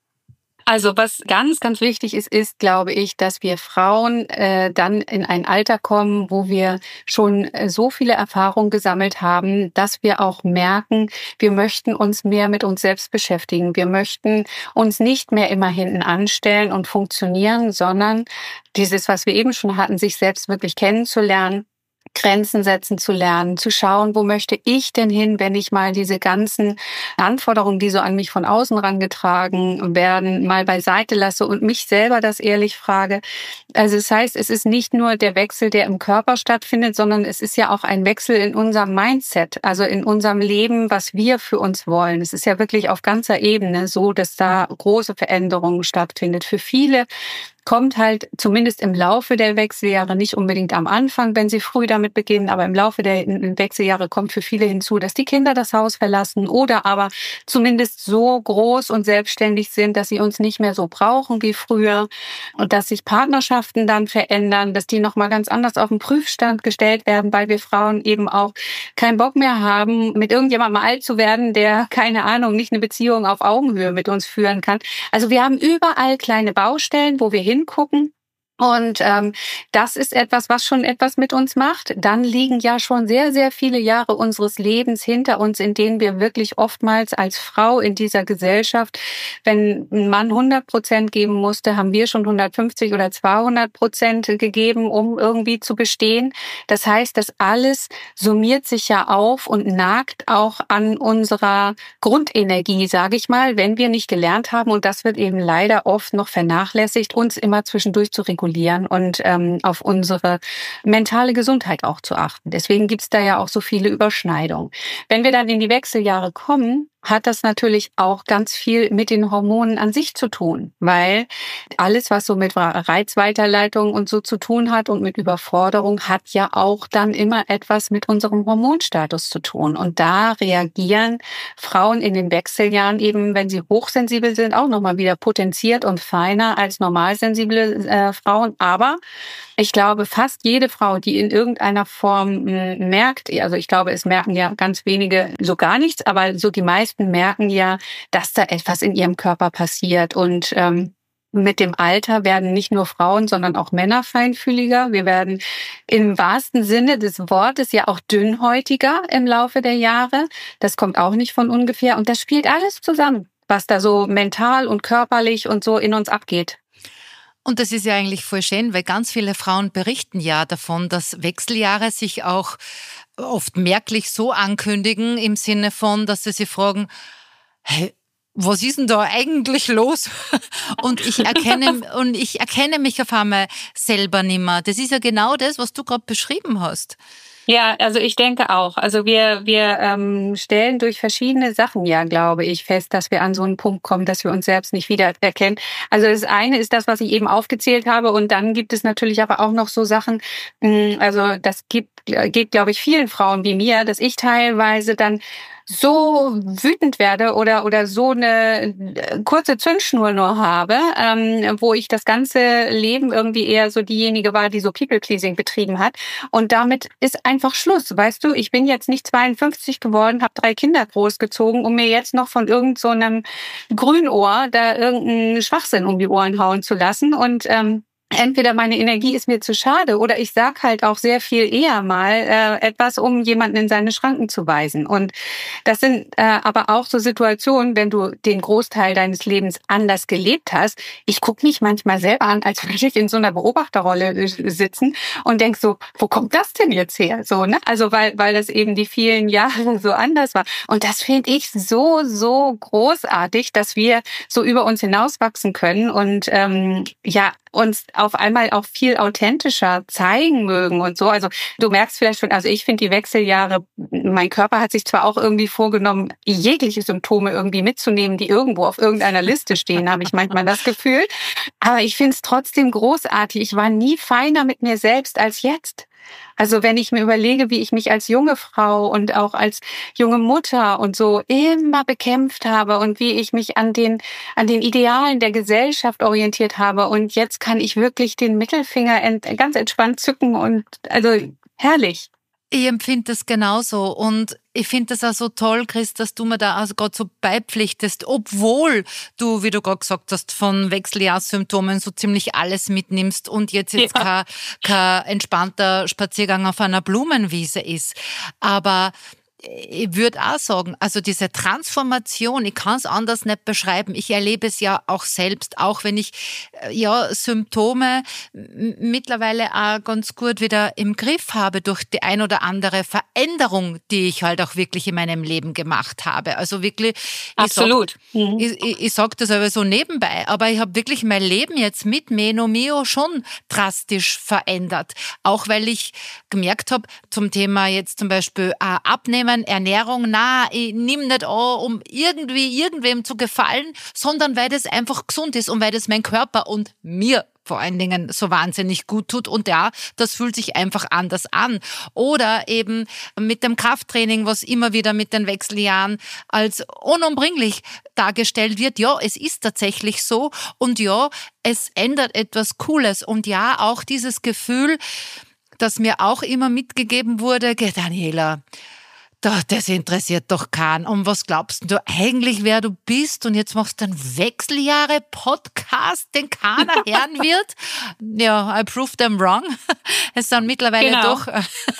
Also was ganz, ganz wichtig ist, ist, glaube ich, dass wir Frauen äh, dann in ein Alter kommen, wo wir schon äh, so viele Erfahrungen gesammelt haben, dass wir auch merken, wir möchten uns mehr mit uns selbst beschäftigen. Wir möchten uns nicht mehr immer hinten anstellen und funktionieren, sondern dieses, was wir eben schon hatten, sich selbst wirklich kennenzulernen, Grenzen setzen zu lernen, zu schauen, wo möchte ich denn hin, wenn ich mal diese ganzen Anforderungen, die so an mich von außen rangetragen werden, mal beiseite lasse und mich selber das ehrlich frage. Also das heißt, es ist nicht nur der Wechsel, der im Körper stattfindet, sondern es ist ja auch ein Wechsel in unserem Mindset, also in unserem Leben, was wir für uns wollen. Es ist ja wirklich auf ganzer Ebene so, dass da große Veränderungen stattfindet. Für viele kommt halt zumindest im Laufe der Wechseljahre, nicht unbedingt am Anfang, wenn sie früh damit beginnen, aber im Laufe der Wechseljahre kommt für viele hinzu, dass die Kinder das Haus verlassen oder aber zumindest so groß und selbstständig sind, dass sie uns nicht mehr so brauchen wie früher, und dass sich Partnerschaften dann verändern, dass die nochmal ganz anders auf den Prüfstand gestellt werden, weil wir Frauen eben auch keinen Bock mehr haben, mit irgendjemandem alt zu werden, der, keine Ahnung, nicht eine Beziehung auf Augenhöhe mit uns führen kann. Also wir haben überall kleine Baustellen, wo wir hin gucken. Und ähm, das ist etwas, was schon etwas mit uns macht. Dann liegen ja schon sehr, sehr viele Jahre unseres Lebens hinter uns, in denen wir wirklich oftmals als Frau in dieser Gesellschaft, wenn ein Mann hundert Prozent geben musste, haben wir schon hundertfünfzig oder zweihundert Prozent gegeben, um irgendwie zu bestehen. Das heißt, das alles summiert sich ja auf und nagt auch an unserer Grundenergie, sage ich mal, wenn wir nicht gelernt haben, und das wird eben leider oft noch vernachlässigt, uns immer zwischendurch zu regulieren und ähm, auf unsere mentale Gesundheit auch zu achten. Deswegen gibt's da ja auch so viele Überschneidungen. Wenn wir dann in die Wechseljahre kommen, hat das natürlich auch ganz viel mit den Hormonen an sich zu tun, weil alles, was so mit Reizweiterleitung und so zu tun hat und mit Überforderung, hat ja auch dann immer etwas mit unserem Hormonstatus zu tun. Und da reagieren Frauen in den Wechseljahren eben, wenn sie hochsensibel sind, auch nochmal wieder potenziert und feiner als normalsensible äh, Frauen. Aber ich glaube, fast jede Frau, die in irgendeiner Form mh, merkt, also ich glaube, es merken ja ganz wenige so gar nichts, aber so die meisten merken ja, dass da etwas in ihrem Körper passiert. Und ähm, mit dem Alter werden nicht nur Frauen, sondern auch Männer feinfühliger. Wir werden im wahrsten Sinne des Wortes ja auch dünnhäutiger im Laufe der Jahre. Das kommt auch nicht von ungefähr. Und das spielt alles zusammen, was da so mental und körperlich und so in uns abgeht. Und das ist ja eigentlich voll schön, weil ganz viele Frauen berichten ja davon, dass Wechseljahre sich auch oft merklich so ankündigen, im Sinne von, dass sie sich fragen, hey, was ist denn da eigentlich los? Und ich erkenne, und ich erkenne mich auf einmal selber nicht mehr. Das ist ja genau das, was du gerade beschrieben hast. Ja, also ich denke auch. Also wir wir ähm, stellen durch verschiedene Sachen ja, glaube ich, fest, dass wir an so einen Punkt kommen, dass wir uns selbst nicht wiedererkennen. Also das eine ist das, was ich eben aufgezählt habe, und dann gibt es natürlich aber auch noch so Sachen, mh, also das gibt geht, glaube ich, vielen Frauen wie mir, dass ich teilweise dann so wütend werde oder oder so eine kurze Zündschnur nur habe, ähm, wo ich das ganze Leben irgendwie eher so diejenige war, die so People-Pleasing betrieben hat. Und damit ist einfach Schluss, weißt du? Ich bin jetzt nicht zweiundfünfzig geworden, habe drei Kinder großgezogen, um mir jetzt noch von irgend so einem Grünohr da irgendeinen Schwachsinn um die Ohren hauen zu lassen. Und ähm, entweder meine Energie ist mir zu schade oder ich sag halt auch sehr viel eher mal äh, etwas, um jemanden in seine Schranken zu weisen. Und das sind äh, aber auch so Situationen, wenn du den Großteil deines Lebens anders gelebt hast. Ich gucke mich manchmal selber an, als würde ich in so einer Beobachterrolle sitzen und denk so, wo kommt das denn jetzt her? So, ne? Also weil weil das eben die vielen Jahre so anders war. Und das finde ich so, so großartig, dass wir so über uns hinauswachsen können und ähm, ja, uns auf einmal auch viel authentischer zeigen mögen und so. Also du merkst vielleicht schon, also ich finde die Wechseljahre, mein Körper hat sich zwar auch irgendwie vorgenommen, jegliche Symptome irgendwie mitzunehmen, die irgendwo auf irgendeiner Liste stehen, habe ich manchmal das Gefühl. Aber ich finde es trotzdem großartig. Ich war nie feiner mit mir selbst als jetzt. Also wenn ich mir überlege, wie ich mich als junge Frau und auch als junge Mutter und so immer bekämpft habe und wie ich mich an den an den Idealen der Gesellschaft orientiert habe und jetzt kann ich wirklich den Mittelfinger ent, ganz entspannt zücken und also herrlich. Ich empfinde das genauso und ich finde das auch so toll, Chris, dass du mir da also gerade so beipflichtest, obwohl du, wie du gerade gesagt hast, von Wechseljahrssymptomen so ziemlich alles mitnimmst und jetzt jetzt ja. kein, kein entspannter Spaziergang auf einer Blumenwiese ist. Aber ich würde auch sagen, also diese Transformation, ich kann es anders nicht beschreiben. Ich erlebe es ja auch selbst, auch wenn ich ja Symptome mittlerweile auch ganz gut wieder im Griff habe durch die ein oder andere Veränderung, die ich halt auch wirklich in meinem Leben gemacht habe. Also wirklich, absolut. Ich sag, mhm. ich, ich, ich sag das aber so nebenbei, aber ich habe wirklich mein Leben jetzt mit Meno Mio schon drastisch verändert. Auch weil ich gemerkt habe, zum Thema jetzt zum Beispiel äh, Abnehmen, Ernährung, na, ich nehme nicht an, um irgendwie irgendwem zu gefallen, sondern weil das einfach gesund ist und weil das mein Körper und mir vor allen Dingen so wahnsinnig gut tut und ja, das fühlt sich einfach anders an. Oder eben mit dem Krafttraining, was immer wieder mit den Wechseljahren als unumgänglich dargestellt wird. Ja, es ist tatsächlich so und ja, es ändert etwas Cooles und ja, auch dieses Gefühl, das mir auch immer mitgegeben wurde, Daniela, das interessiert doch keinen. Und was glaubst du eigentlich, wer du bist? Und jetzt machst du einen Wechseljahre-Podcast, den keiner hören wird? Ja, I proved them wrong. Es sind mittlerweile genau. doch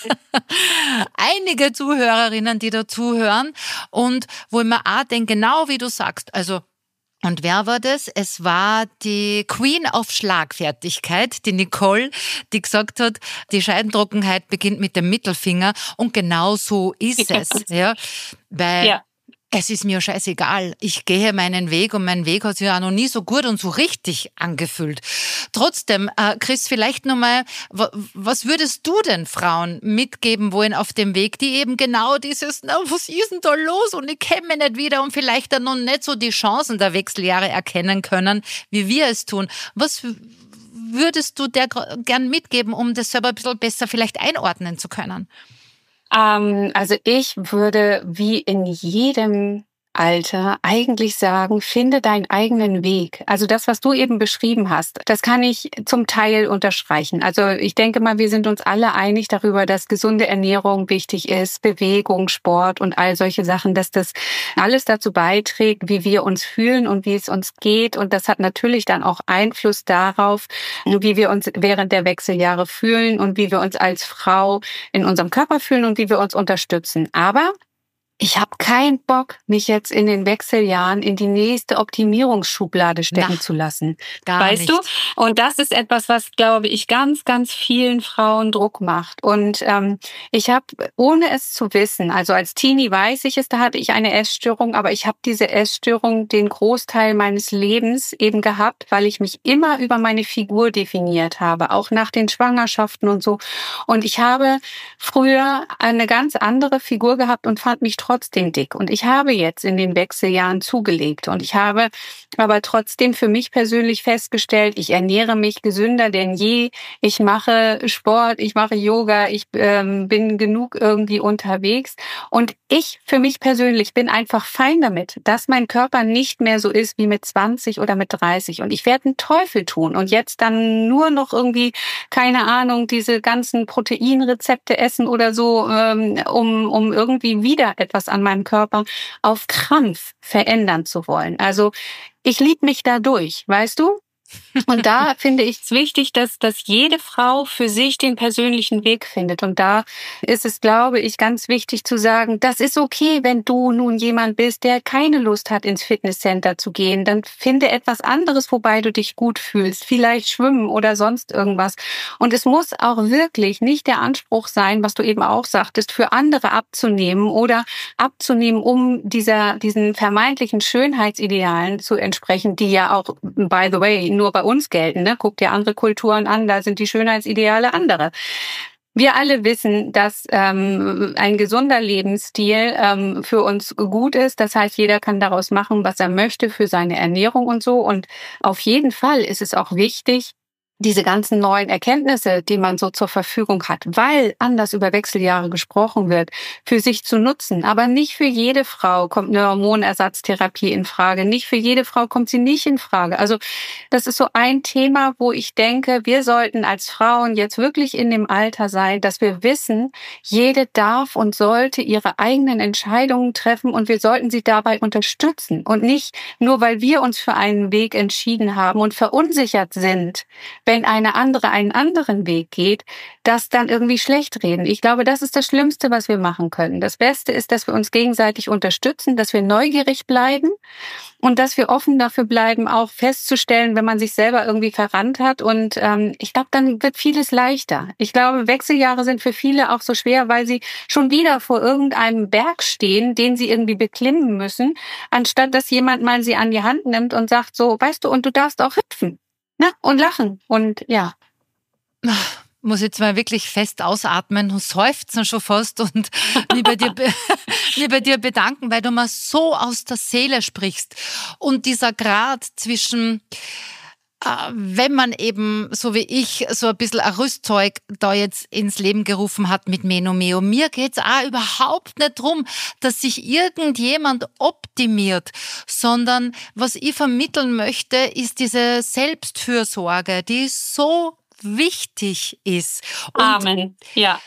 einige Zuhörerinnen, die da zuhören. Und wo ich mir auch denke, genau wie du sagst, also und wer war das? Es war die Queen of Schlagfertigkeit, die Nicole, die gesagt hat, die Scheidentrockenheit beginnt mit dem Mittelfinger und genau so ist es. Ja, weil ja. Es ist mir scheißegal. Ich gehe meinen Weg und mein Weg hat sich ja noch nie so gut und so richtig angefühlt. Trotzdem, äh, Chris, vielleicht nochmal, was würdest du denn Frauen mitgeben wollen auf dem Weg, die eben genau dieses, na, was ist denn da los und ich kenne mich nicht wieder und vielleicht dann noch nicht so die Chancen der Wechseljahre erkennen können, wie wir es tun. Was würdest du der gern mitgeben, um das selber ein bisschen besser vielleicht einordnen zu können? Ähm, also ich würde wie in jedem Alter eigentlich sagen, finde deinen eigenen Weg. Also das, was du eben beschrieben hast, das kann ich zum Teil unterstreichen. Also ich denke mal, wir sind uns alle einig darüber, dass gesunde Ernährung wichtig ist, Bewegung, Sport und all solche Sachen, dass das alles dazu beiträgt, wie wir uns fühlen und wie es uns geht. Und das hat natürlich dann auch Einfluss darauf, wie wir uns während der Wechseljahre fühlen und wie wir uns als Frau in unserem Körper fühlen und wie wir uns unterstützen. Aber ich habe keinen Bock, mich jetzt in den Wechseljahren in die nächste Optimierungsschublade stecken Na, zu lassen. Gar weißt nicht. du? Und das ist etwas, was, glaube ich, ganz, ganz vielen Frauen Druck macht. Und ähm, ich habe, ohne es zu wissen, also als Teenie weiß ich es, da hatte ich eine Essstörung, aber ich habe diese Essstörung den Großteil meines Lebens eben gehabt, weil ich mich immer über meine Figur definiert habe, auch nach den Schwangerschaften und so. Und ich habe früher eine ganz andere Figur gehabt und fand mich trotzdem dick. Und ich habe jetzt in den Wechseljahren zugelegt. Und ich habe aber trotzdem für mich persönlich festgestellt, ich ernähre mich gesünder denn je. Ich mache Sport, ich mache Yoga, ich ähm, bin genug irgendwie unterwegs. Und ich für mich persönlich bin einfach fein damit, dass mein Körper nicht mehr so ist wie mit zwanzig oder mit dreißig. Und ich werde einen Teufel tun und jetzt dann nur noch irgendwie, keine Ahnung, diese ganzen Proteinrezepte essen oder so, ähm, um, um irgendwie wieder etwas an meinem Körper auf Krampf verändern zu wollen. Also ich liebe mich dadurch, weißt du? Und da finde ich es wichtig, dass, dass jede Frau für sich den persönlichen Weg findet. Und da ist es, glaube ich, ganz wichtig zu sagen, das ist okay, wenn du nun jemand bist, der keine Lust hat, ins Fitnesscenter zu gehen. Dann finde etwas anderes, wobei du dich gut fühlst. Vielleicht schwimmen oder sonst irgendwas. Und es muss auch wirklich nicht der Anspruch sein, was du eben auch sagtest, für andere abzunehmen oder abzunehmen, um dieser, diesen vermeintlichen Schönheitsidealen zu entsprechen, die ja auch, by the way, nur bei uns gelten. Ne? Guck dir andere Kulturen an, da sind die Schönheitsideale andere. Wir alle wissen, dass ähm, ein gesunder Lebensstil ähm, für uns gut ist. Das heißt, jeder kann daraus machen, was er möchte für seine Ernährung und so. Und auf jeden Fall ist es auch wichtig, diese ganzen neuen Erkenntnisse, die man so zur Verfügung hat, weil anders über Wechseljahre gesprochen wird, für sich zu nutzen. Aber nicht für jede Frau kommt eine Hormonersatztherapie in Frage. Nicht für jede Frau kommt sie nicht in Frage. Also das ist so ein Thema, wo ich denke, wir sollten als Frauen jetzt wirklich in dem Alter sein, dass wir wissen, jede darf und sollte ihre eigenen Entscheidungen treffen und wir sollten sie dabei unterstützen. Und nicht nur, weil wir uns für einen Weg entschieden haben und verunsichert sind, wenn eine andere einen anderen Weg geht, das dann irgendwie schlecht reden. Ich glaube, das ist das Schlimmste, was wir machen können. Das Beste ist, dass wir uns gegenseitig unterstützen, dass wir neugierig bleiben und dass wir offen dafür bleiben, auch festzustellen, wenn man sich selber irgendwie verrannt hat. Und ähm, ich glaube, dann wird vieles leichter. Ich glaube, Wechseljahre sind für viele auch so schwer, weil sie schon wieder vor irgendeinem Berg stehen, den sie irgendwie beklimmen müssen, anstatt dass jemand mal sie an die Hand nimmt und sagt so, weißt du, und du darfst auch hüpfen. Na, und lachen und ja. Muss jetzt mal wirklich fest ausatmen und seufzen schon fast und mich bei dir, mich bei dir bedanken, weil du mal so aus der Seele sprichst. Und dieser Grad zwischen, äh, wenn man eben, so wie ich, so ein bisschen ein Rüstzeug da jetzt ins Leben gerufen hat mit Menomeo. Mir geht's auch überhaupt nicht drum, dass sich irgendjemand optimiert, sondern was ich vermitteln möchte, ist diese Selbstfürsorge, die so wichtig ist. Und, Amen, ja.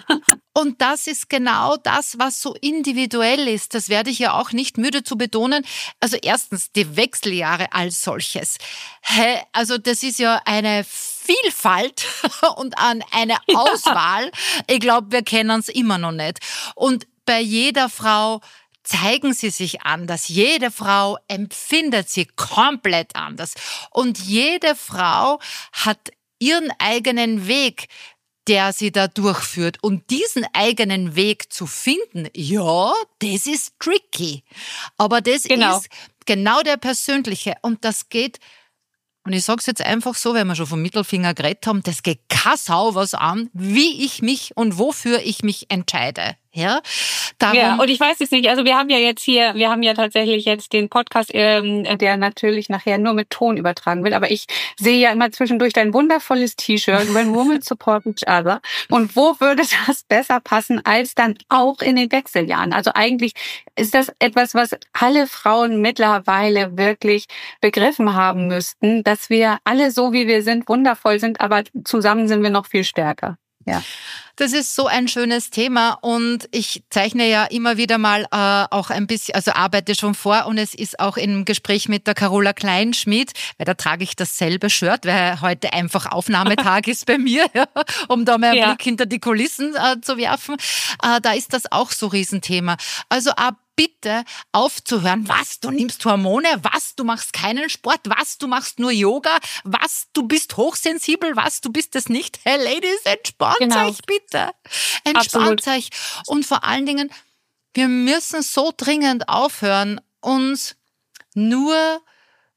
Und das ist genau das, was so individuell ist. Das werde ich ja auch nicht müde zu betonen. Also erstens, die Wechseljahre als solches. Hä? Also das ist ja eine Vielfalt und eine Auswahl. Ja. Ich glaube, wir kennen es immer noch nicht. Und bei jeder Frau zeigen sie sich anders. Jede Frau empfindet sie komplett anders. Und jede Frau hat ihren eigenen Weg, der sie da durchführt. Und diesen eigenen Weg zu finden, ja, das ist tricky. Aber das genau. ist genau der persönliche. Und das geht, und ich sage es jetzt einfach so, wenn wir schon vom Mittelfinger geredet haben, das geht keine Sau was an, wie ich mich und wofür ich mich entscheide. Ja, darum. Ja, und ich weiß es nicht, also wir haben ja jetzt hier, wir haben ja tatsächlich jetzt den Podcast, ähm, der natürlich nachher nur mit Ton übertragen wird, aber ich sehe ja immer zwischendurch dein wundervolles T-Shirt, When Women Support Each Other. Und wo würde das besser passen, als dann auch in den Wechseljahren? Also eigentlich ist das etwas, was alle Frauen mittlerweile wirklich begriffen haben müssten, dass wir alle so, wie wir sind, wundervoll sind, aber zusammen sind wir noch viel stärker. Ja. Das ist so ein schönes Thema und ich zeichne ja immer wieder mal äh, auch ein bisschen, also arbeite schon vor und es ist auch im Gespräch mit der Carola Kleinschmidt, weil da trage ich dasselbe Shirt, weil heute einfach Aufnahmetag ist bei mir, ja, um da mal einen ja. Blick hinter die Kulissen äh, zu werfen. Äh, da ist das auch so Riesenthema. Also ab bitte aufzuhören, was, du nimmst Hormone, was, du machst keinen Sport, was, du machst nur Yoga, was, du bist hochsensibel, was, du bist es nicht. Hey Ladies, entspannt genau. euch bitte. Entspannt Absolut. euch. Und vor allen Dingen, wir müssen so dringend aufhören, uns nur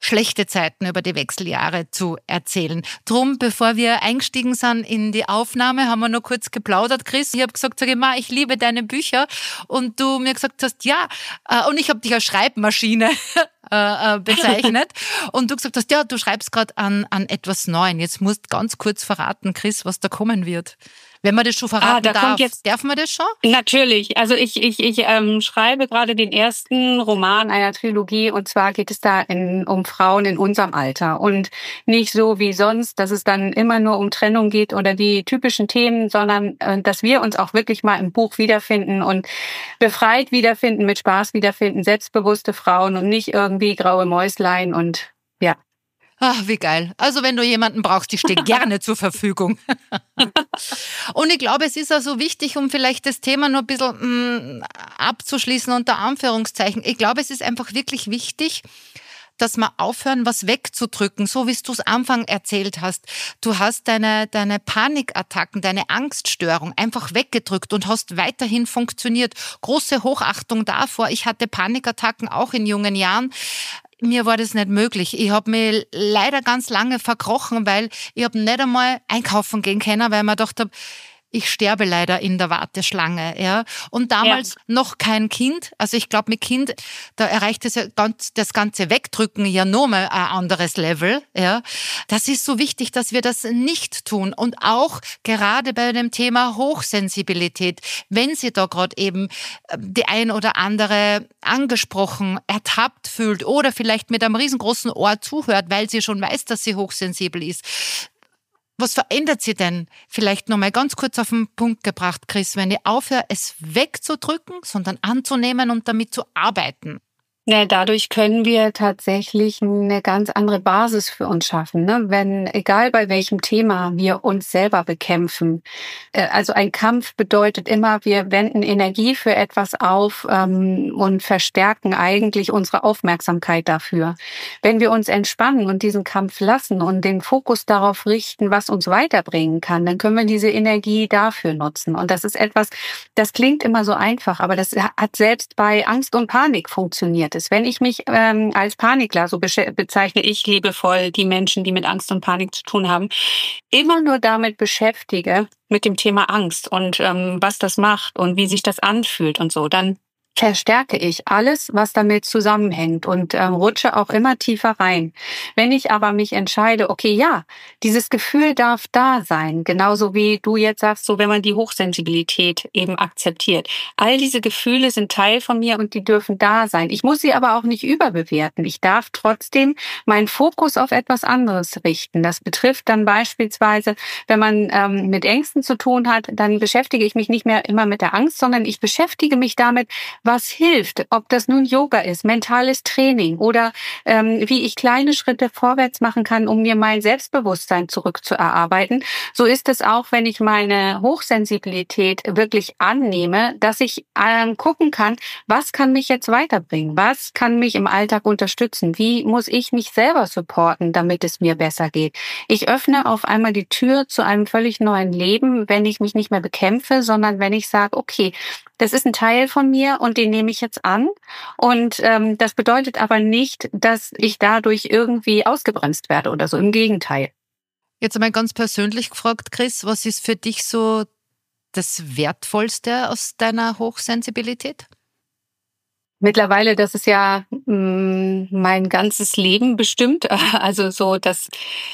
schlechte Zeiten über die Wechseljahre zu erzählen. Drum, bevor wir eingestiegen sind in die Aufnahme, haben wir noch kurz geplaudert, Chris. Ich habe gesagt, sag ich mal, ich liebe deine Bücher. Und du mir gesagt hast, ja. Und ich habe dich als Schreibmaschine äh, bezeichnet. Und du gesagt hast, ja, du schreibst gerade an, an etwas Neuem. Jetzt musst du ganz kurz verraten, Chris, was da kommen wird. Wenn man das schon verraten ah, da darf, kommt jetzt, darf man das schon? Natürlich. Also ich ich ich ähm, schreibe gerade den ersten Roman einer Trilogie und zwar geht es da in, um Frauen in unserem Alter und nicht so wie sonst, dass es dann immer nur um Trennung geht oder die typischen Themen, sondern äh, dass wir uns auch wirklich mal im Buch wiederfinden und befreit wiederfinden, mit Spaß wiederfinden, selbstbewusste Frauen und nicht irgendwie graue Mäuslein und ja. Ach, wie geil. Also wenn du jemanden brauchst, ich stehe gerne zur Verfügung. Und ich glaube, es ist auch so wichtig, um vielleicht das Thema nur ein bisschen mh, abzuschließen unter Anführungszeichen. Ich glaube, es ist einfach wirklich wichtig, dass wir aufhören, was wegzudrücken, so wie du es am Anfang erzählt hast. Du hast deine, deine Panikattacken, deine Angststörung einfach weggedrückt und hast weiterhin funktioniert. Große Hochachtung davor. Ich hatte Panikattacken auch in jungen Jahren. Mir war das nicht möglich. Ich habe mich leider ganz lange verkrochen, weil ich habe nicht einmal einkaufen gehen können, weil ich mir gedacht habe, ich sterbe leider in der Warteschlange. Ja. Und damals ja. noch kein Kind. Also ich glaube, mit Kind, da erreicht das, ja ganz, das ganze Wegdrücken ja nochmal ein anderes Level. Ja. Das ist so wichtig, dass wir das nicht tun. Und auch gerade bei dem Thema Hochsensibilität, wenn sie da gerade eben die ein oder andere angesprochen, ertappt fühlt oder vielleicht mit einem riesengroßen Ohr zuhört, weil sie schon weiß, dass sie hochsensibel ist. Was verändert sie denn? Vielleicht noch mal ganz kurz auf den Punkt gebracht, Chris, wenn ich aufhöre, es wegzudrücken, sondern anzunehmen und damit zu arbeiten. Ja, dadurch können wir tatsächlich eine ganz andere Basis für uns schaffen, ne? Wenn, egal bei welchem Thema wir uns selber bekämpfen. Also ein Kampf bedeutet immer, wir wenden Energie für etwas auf ähm, und verstärken eigentlich unsere Aufmerksamkeit dafür. Wenn wir uns entspannen und diesen Kampf lassen und den Fokus darauf richten, was uns weiterbringen kann, dann können wir diese Energie dafür nutzen. Und das ist etwas, das klingt immer so einfach, aber das hat selbst bei Angst und Panik funktioniert. Wenn ich mich ähm, als Panikler, so bezeichne ich liebevoll die Menschen, die mit Angst und Panik zu tun haben, immer nur damit beschäftige, mit dem Thema Angst und ähm, was das macht und wie sich das anfühlt und so, dann verstärke ich alles, was damit zusammenhängt und ähm, rutsche auch immer tiefer rein. Wenn ich aber mich entscheide, okay, ja, dieses Gefühl darf da sein, genauso wie du jetzt sagst, so wenn man die Hochsensibilität eben akzeptiert. All diese Gefühle sind Teil von mir und die dürfen da sein. Ich muss sie aber auch nicht überbewerten. Ich darf trotzdem meinen Fokus auf etwas anderes richten. Das betrifft dann beispielsweise, wenn man ähm, mit Ängsten zu tun hat, dann beschäftige ich mich nicht mehr immer mit der Angst, sondern ich beschäftige mich damit, was hilft, ob das nun Yoga ist, mentales Training oder ähm, wie ich kleine Schritte vorwärts machen kann, um mir mein Selbstbewusstsein zurückzuerarbeiten. So ist es auch, wenn ich meine Hochsensibilität wirklich annehme, dass ich ähm, gucken kann, was kann mich jetzt weiterbringen, was kann mich im Alltag unterstützen, wie muss ich mich selber supporten, damit es mir besser geht. Ich öffne auf einmal die Tür zu einem völlig neuen Leben, wenn ich mich nicht mehr bekämpfe, sondern wenn ich sage, okay, das ist ein Teil von mir und den nehme ich jetzt an. Und ähm, das bedeutet aber nicht, dass ich dadurch irgendwie ausgebremst werde oder so. Im Gegenteil. Jetzt einmal ganz persönlich gefragt, Chris, was ist für dich so das Wertvollste aus deiner Hochsensibilität? Mittlerweile, das ist ja mh, mein ganzes Leben bestimmt. Also so, dass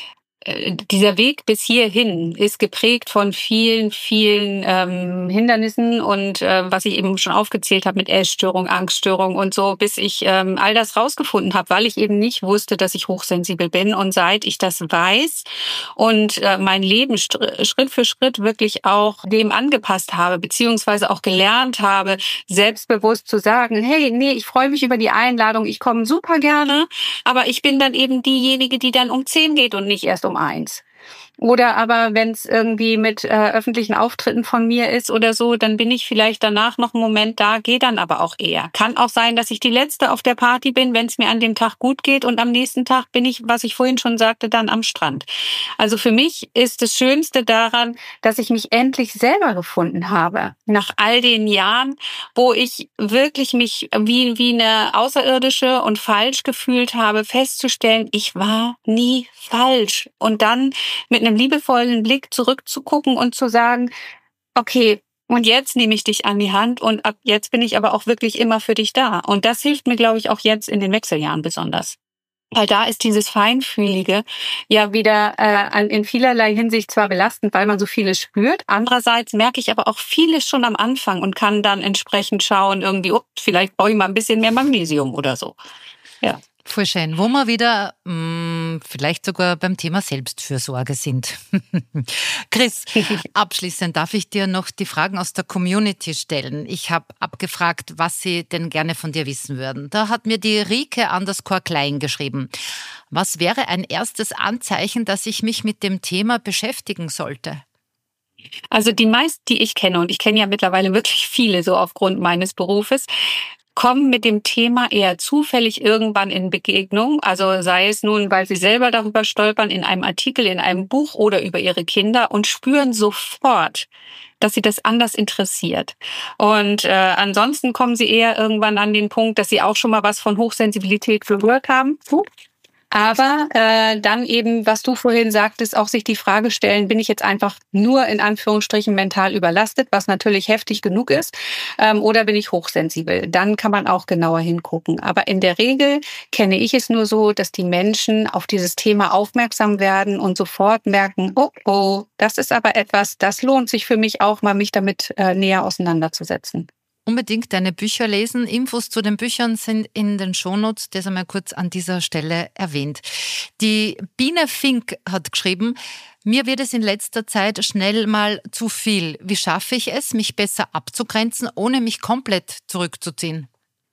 dieser Weg bis hierhin ist geprägt von vielen, vielen ähm, Hindernissen und äh, was ich eben schon aufgezählt habe mit Essstörung, Angststörung und so, bis ich ähm, all das rausgefunden habe, weil ich eben nicht wusste, dass ich hochsensibel bin. Und seit ich das weiß und äh, mein Leben st- Schritt für Schritt wirklich auch dem angepasst habe, beziehungsweise auch gelernt habe, selbstbewusst zu sagen, hey, nee, ich freue mich über die Einladung, ich komme super gerne, aber ich bin dann eben diejenige, die dann um zehn geht und nicht erst um eins. Oder aber wenn es irgendwie mit äh, öffentlichen Auftritten von mir ist oder so, dann bin ich vielleicht danach noch einen Moment da, gehe dann aber auch eher. Kann auch sein, dass ich die Letzte auf der Party bin, wenn es mir an dem Tag gut geht und am nächsten Tag bin ich, was ich vorhin schon sagte, dann am Strand. Also für mich ist das Schönste daran, dass ich mich endlich selber gefunden habe. Nach all den Jahren, wo ich wirklich mich wie, wie eine Außerirdische und falsch gefühlt habe, festzustellen, ich war nie falsch. Und dann mit einem liebevollen Blick zurückzugucken und zu sagen, okay, und jetzt nehme ich dich an die Hand und ab jetzt bin ich aber auch wirklich immer für dich da. Und das hilft mir, glaube ich, auch jetzt in den Wechseljahren besonders. Weil da ist dieses Feinfühlige ja wieder äh, in vielerlei Hinsicht zwar belastend, weil man so vieles spürt. Andererseits merke ich aber auch vieles schon am Anfang und kann dann entsprechend schauen, irgendwie, oh, vielleicht brauche ich mal ein bisschen mehr Magnesium oder so. Ja. Voll schön. Wo wir wieder mh, vielleicht sogar beim Thema Selbstfürsorge sind. Chris, abschließend darf ich dir noch die Fragen aus der Community stellen. Ich habe abgefragt, was sie denn gerne von dir wissen würden. Da hat mir die Rike underscore Klein geschrieben. Was wäre ein erstes Anzeichen, dass ich mich mit dem Thema beschäftigen sollte? Also die meisten, die ich kenne, und ich kenne ja mittlerweile wirklich viele so aufgrund meines Berufes, kommen mit dem Thema eher zufällig irgendwann in Begegnung. Also sei es nun, weil sie selber darüber stolpern, in einem Artikel, in einem Buch oder über ihre Kinder und spüren sofort, dass sie das anders interessiert. Und äh, ansonsten kommen sie eher irgendwann an den Punkt, dass sie auch schon mal was von Hochsensibilität gehört haben. Aber äh, dann eben, was du vorhin sagtest, auch sich die Frage stellen, bin ich jetzt einfach nur in Anführungsstrichen mental überlastet, was natürlich heftig genug ist, ähm, oder bin ich hochsensibel? Dann kann man auch genauer hingucken. Aber in der Regel kenne ich es nur so, dass die Menschen auf dieses Thema aufmerksam werden und sofort merken, oh, oh, das ist aber etwas, das lohnt sich für mich auch mal, mich damit äh, näher auseinanderzusetzen. Unbedingt deine Bücher lesen. Infos zu den Büchern sind in den Shownotes, das einmal kurz an dieser Stelle erwähnt. Die Biene Fink hat geschrieben, mir wird es in letzter Zeit schnell mal zu viel. Wie schaffe ich es, mich besser abzugrenzen, ohne mich komplett zurückzuziehen?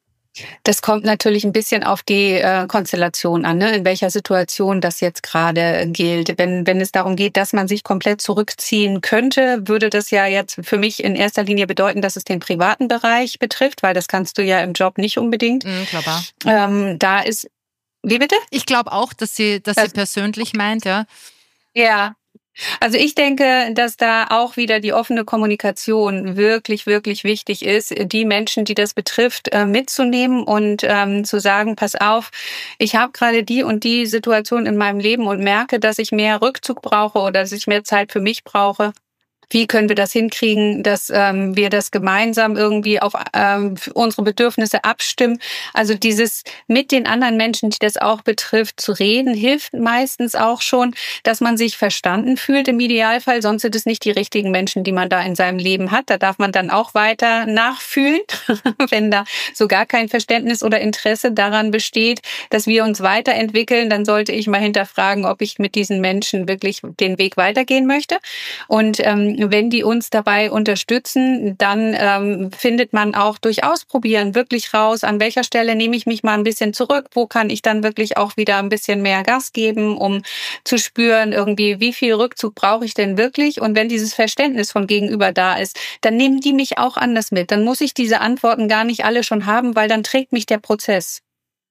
Das kommt natürlich ein bisschen auf die äh, Konstellation an, ne? In welcher Situation das jetzt gerade gilt. Wenn, wenn es darum geht, dass man sich komplett zurückziehen könnte, würde das ja jetzt für mich in erster Linie bedeuten, dass es den privaten Bereich betrifft, weil das kannst du ja im Job nicht unbedingt. Mhm, klar. Ähm, da ist, wie bitte? Ich glaube auch, dass sie, dass das, sie persönlich meint, ja. Ja. Also ich denke, dass da auch wieder die offene Kommunikation wirklich, wirklich wichtig ist, die Menschen, die das betrifft, mitzunehmen und ähm, zu sagen, pass auf, ich habe gerade die und die Situation in meinem Leben und merke, dass ich mehr Rückzug brauche oder dass ich mehr Zeit für mich brauche. Wie können wir das hinkriegen, dass ähm, wir das gemeinsam irgendwie auf ähm, unsere Bedürfnisse abstimmen? Also dieses mit den anderen Menschen, die das auch betrifft, zu reden, hilft meistens auch schon, dass man sich verstanden fühlt im Idealfall. Sonst sind es nicht die richtigen Menschen, die man da in seinem Leben hat. Da darf man dann auch weiter nachfühlen, wenn da so gar kein Verständnis oder Interesse daran besteht, dass wir uns weiterentwickeln. Dann sollte ich mal hinterfragen, ob ich mit diesen Menschen wirklich den Weg weitergehen möchte. Und ähm, wenn die uns dabei unterstützen, dann ähm, findet man auch durch Ausprobieren wirklich raus, an welcher Stelle nehme ich mich mal ein bisschen zurück, wo kann ich dann wirklich auch wieder ein bisschen mehr Gas geben, um zu spüren, irgendwie, wie viel Rückzug brauche ich denn wirklich? Und wenn dieses Verständnis vom Gegenüber da ist, dann nehmen die mich auch anders mit. Dann muss ich diese Antworten gar nicht alle schon haben, weil dann trägt mich der Prozess.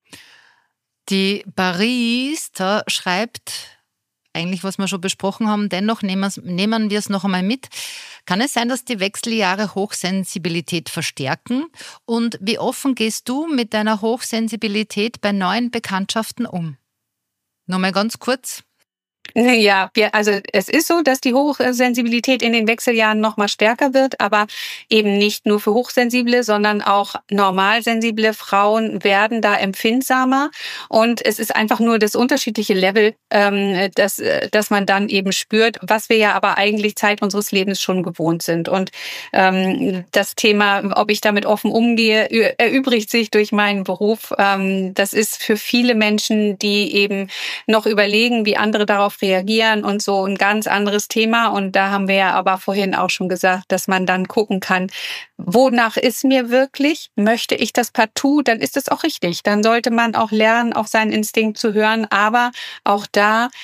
Die Barista schreibt, eigentlich, was wir schon besprochen haben, dennoch nehmen, nehmen wir es noch einmal mit. Kann es sein, dass die Wechseljahre Hochsensibilität verstärken? Und wie offen gehst du mit deiner Hochsensibilität bei neuen Bekanntschaften um? Nochmal ganz kurz. Ja, wir, also es ist so, dass die Hochsensibilität in den Wechseljahren noch mal stärker wird, aber eben nicht nur für Hochsensible, sondern auch normalsensible Frauen werden da empfindsamer und es ist einfach nur das unterschiedliche Level, ähm, das, das man dann eben spürt, was wir ja aber eigentlich Zeit unseres Lebens schon gewohnt sind. Und ähm, das Thema, ob ich damit offen umgehe, erübrigt sich durch meinen Beruf. Ähm, das ist für viele Menschen, die eben noch überlegen, wie andere darauf reagieren und so ein ganz anderes Thema. Und da haben wir ja aber vorhin auch schon gesagt, dass man dann gucken kann, wonach ist mir wirklich? Möchte ich das partout? Dann ist das auch richtig. Dann sollte man auch lernen, auf seinen Instinkt zu hören. Aber auch da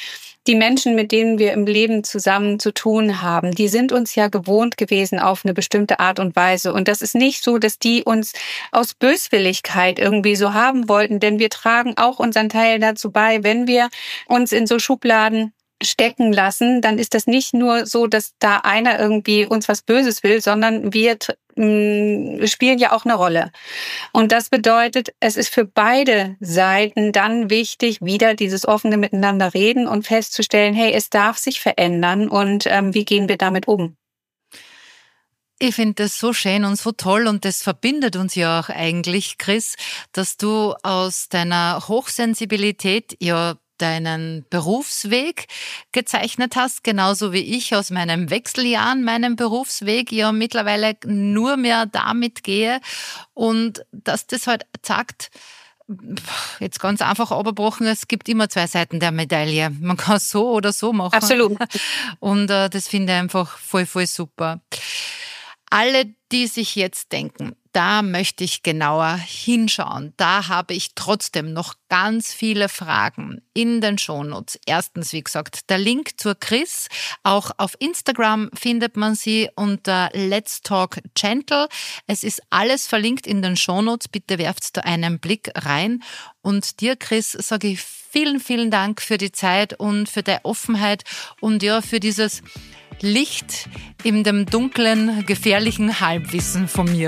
die Menschen, mit denen wir im Leben zusammen zu tun haben, die sind uns ja gewohnt gewesen auf eine bestimmte Art und Weise. Und das ist nicht so, dass die uns aus Böswilligkeit irgendwie so haben wollten, denn wir tragen auch unseren Teil dazu bei, wenn wir uns in so Schubladen stecken lassen, dann ist das nicht nur so, dass da einer irgendwie uns was Böses will, sondern wir mh, spielen ja auch eine Rolle. Und das bedeutet, es ist für beide Seiten dann wichtig, wieder dieses offene Miteinander reden und festzustellen, hey, es darf sich verändern und ähm, wie gehen wir damit um? Ich finde das so schön und so toll und das verbindet uns ja auch eigentlich, Chris, dass du aus deiner Hochsensibilität ja deinen Berufsweg gezeichnet hast, genauso wie ich aus meinem Wechseljahren meinen Berufsweg ja mittlerweile nur mehr damit gehe und dass das halt sagt, jetzt ganz einfach abgebrochen, es gibt immer zwei Seiten der Medaille. Man kann es so oder so machen. Absolut. Und äh, das finde ich einfach voll, voll super. Alle, die sich jetzt denken, da möchte ich genauer hinschauen. Da habe ich trotzdem noch ganz viele Fragen in den Shownotes. Erstens, wie gesagt, der Link zur Chris. Auch auf Instagram findet man sie unter Let's Talk Gentle. Es ist alles verlinkt in den Shownotes. Bitte werft da einen Blick rein. Und dir, Chris, sage ich vielen, vielen Dank für die Zeit und für deine Offenheit und ja, für dieses Licht in dem dunklen, gefährlichen Halbwissen von mir.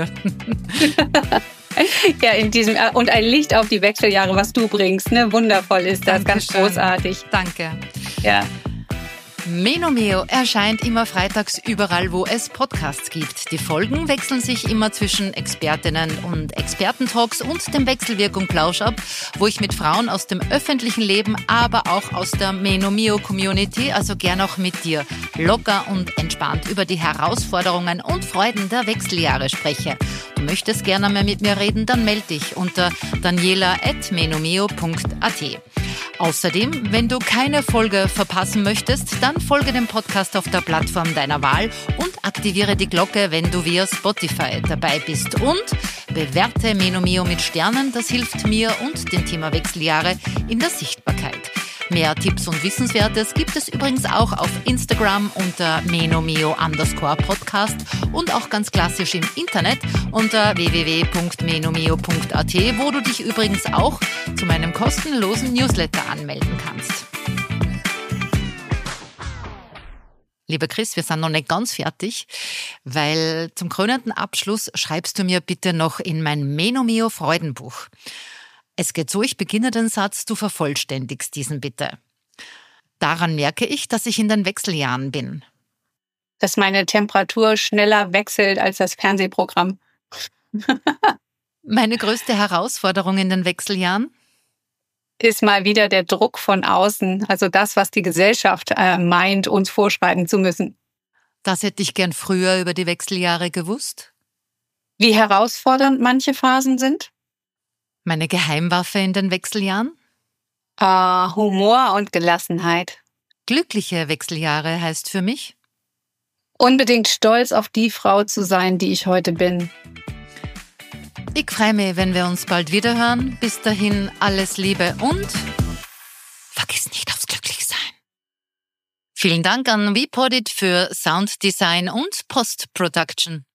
Ja, in diesem und ein Licht auf die Wechseljahre, was du bringst, ne? Wundervoll ist das, ganz großartig. Danke. Ja. Meno Meo erscheint immer freitags überall, wo es Podcasts gibt. Die Folgen wechseln sich immer zwischen Expertinnen und Expertentalks und dem Wechselwirkung Plauschab, wo ich mit Frauen aus dem öffentlichen Leben, aber auch aus der Meno Meo Community, also gern auch mit dir, locker und entspannt über die Herausforderungen und Freuden der Wechseljahre spreche. Du möchtest gerne mehr mit mir reden, dann melde dich unter daniela at menomeo punkt a t. Außerdem, wenn du keine Folge verpassen möchtest, dann folge dem Podcast auf der Plattform deiner Wahl und aktiviere die Glocke, wenn du via Spotify dabei bist. Und bewerte Meno Meo mit Sternen, das hilft mir und dem Thema Wechseljahre in der Sichtbarkeit. Mehr Tipps und Wissenswertes gibt es übrigens auch auf Instagram unter menomeo underscore Podcast und auch ganz klassisch im Internet unter w w w punkt menomeo punkt a t, wo du dich übrigens auch zu meinem kostenlosen Newsletter anmelden kannst. Lieber Chris, wir sind noch nicht ganz fertig, weil zum krönenden Abschluss schreibst du mir bitte noch in mein Meno Meo Freudenbuch. Es geht so, ich beginne den Satz, du vervollständigst diesen bitte. Daran merke ich, dass ich in den Wechseljahren bin. Dass meine Temperatur schneller wechselt als das Fernsehprogramm. Meine größte Herausforderung in den Wechseljahren? Ist mal wieder der Druck von außen, also das, was die Gesellschaft äh, meint, uns vorschreiben zu müssen. Das hätte ich gern früher über die Wechseljahre gewusst. Wie herausfordernd manche Phasen sind? Meine Geheimwaffe in den Wechseljahren? Uh, Humor und Gelassenheit. Glückliche Wechseljahre heißt für mich? Unbedingt stolz auf die Frau zu sein, die ich heute bin. Ich freue mich, wenn wir uns bald wiederhören. Bis dahin alles Liebe und vergiss nicht aufs Glücklichsein. Vielen Dank an WePodit für Sounddesign und Post-Production.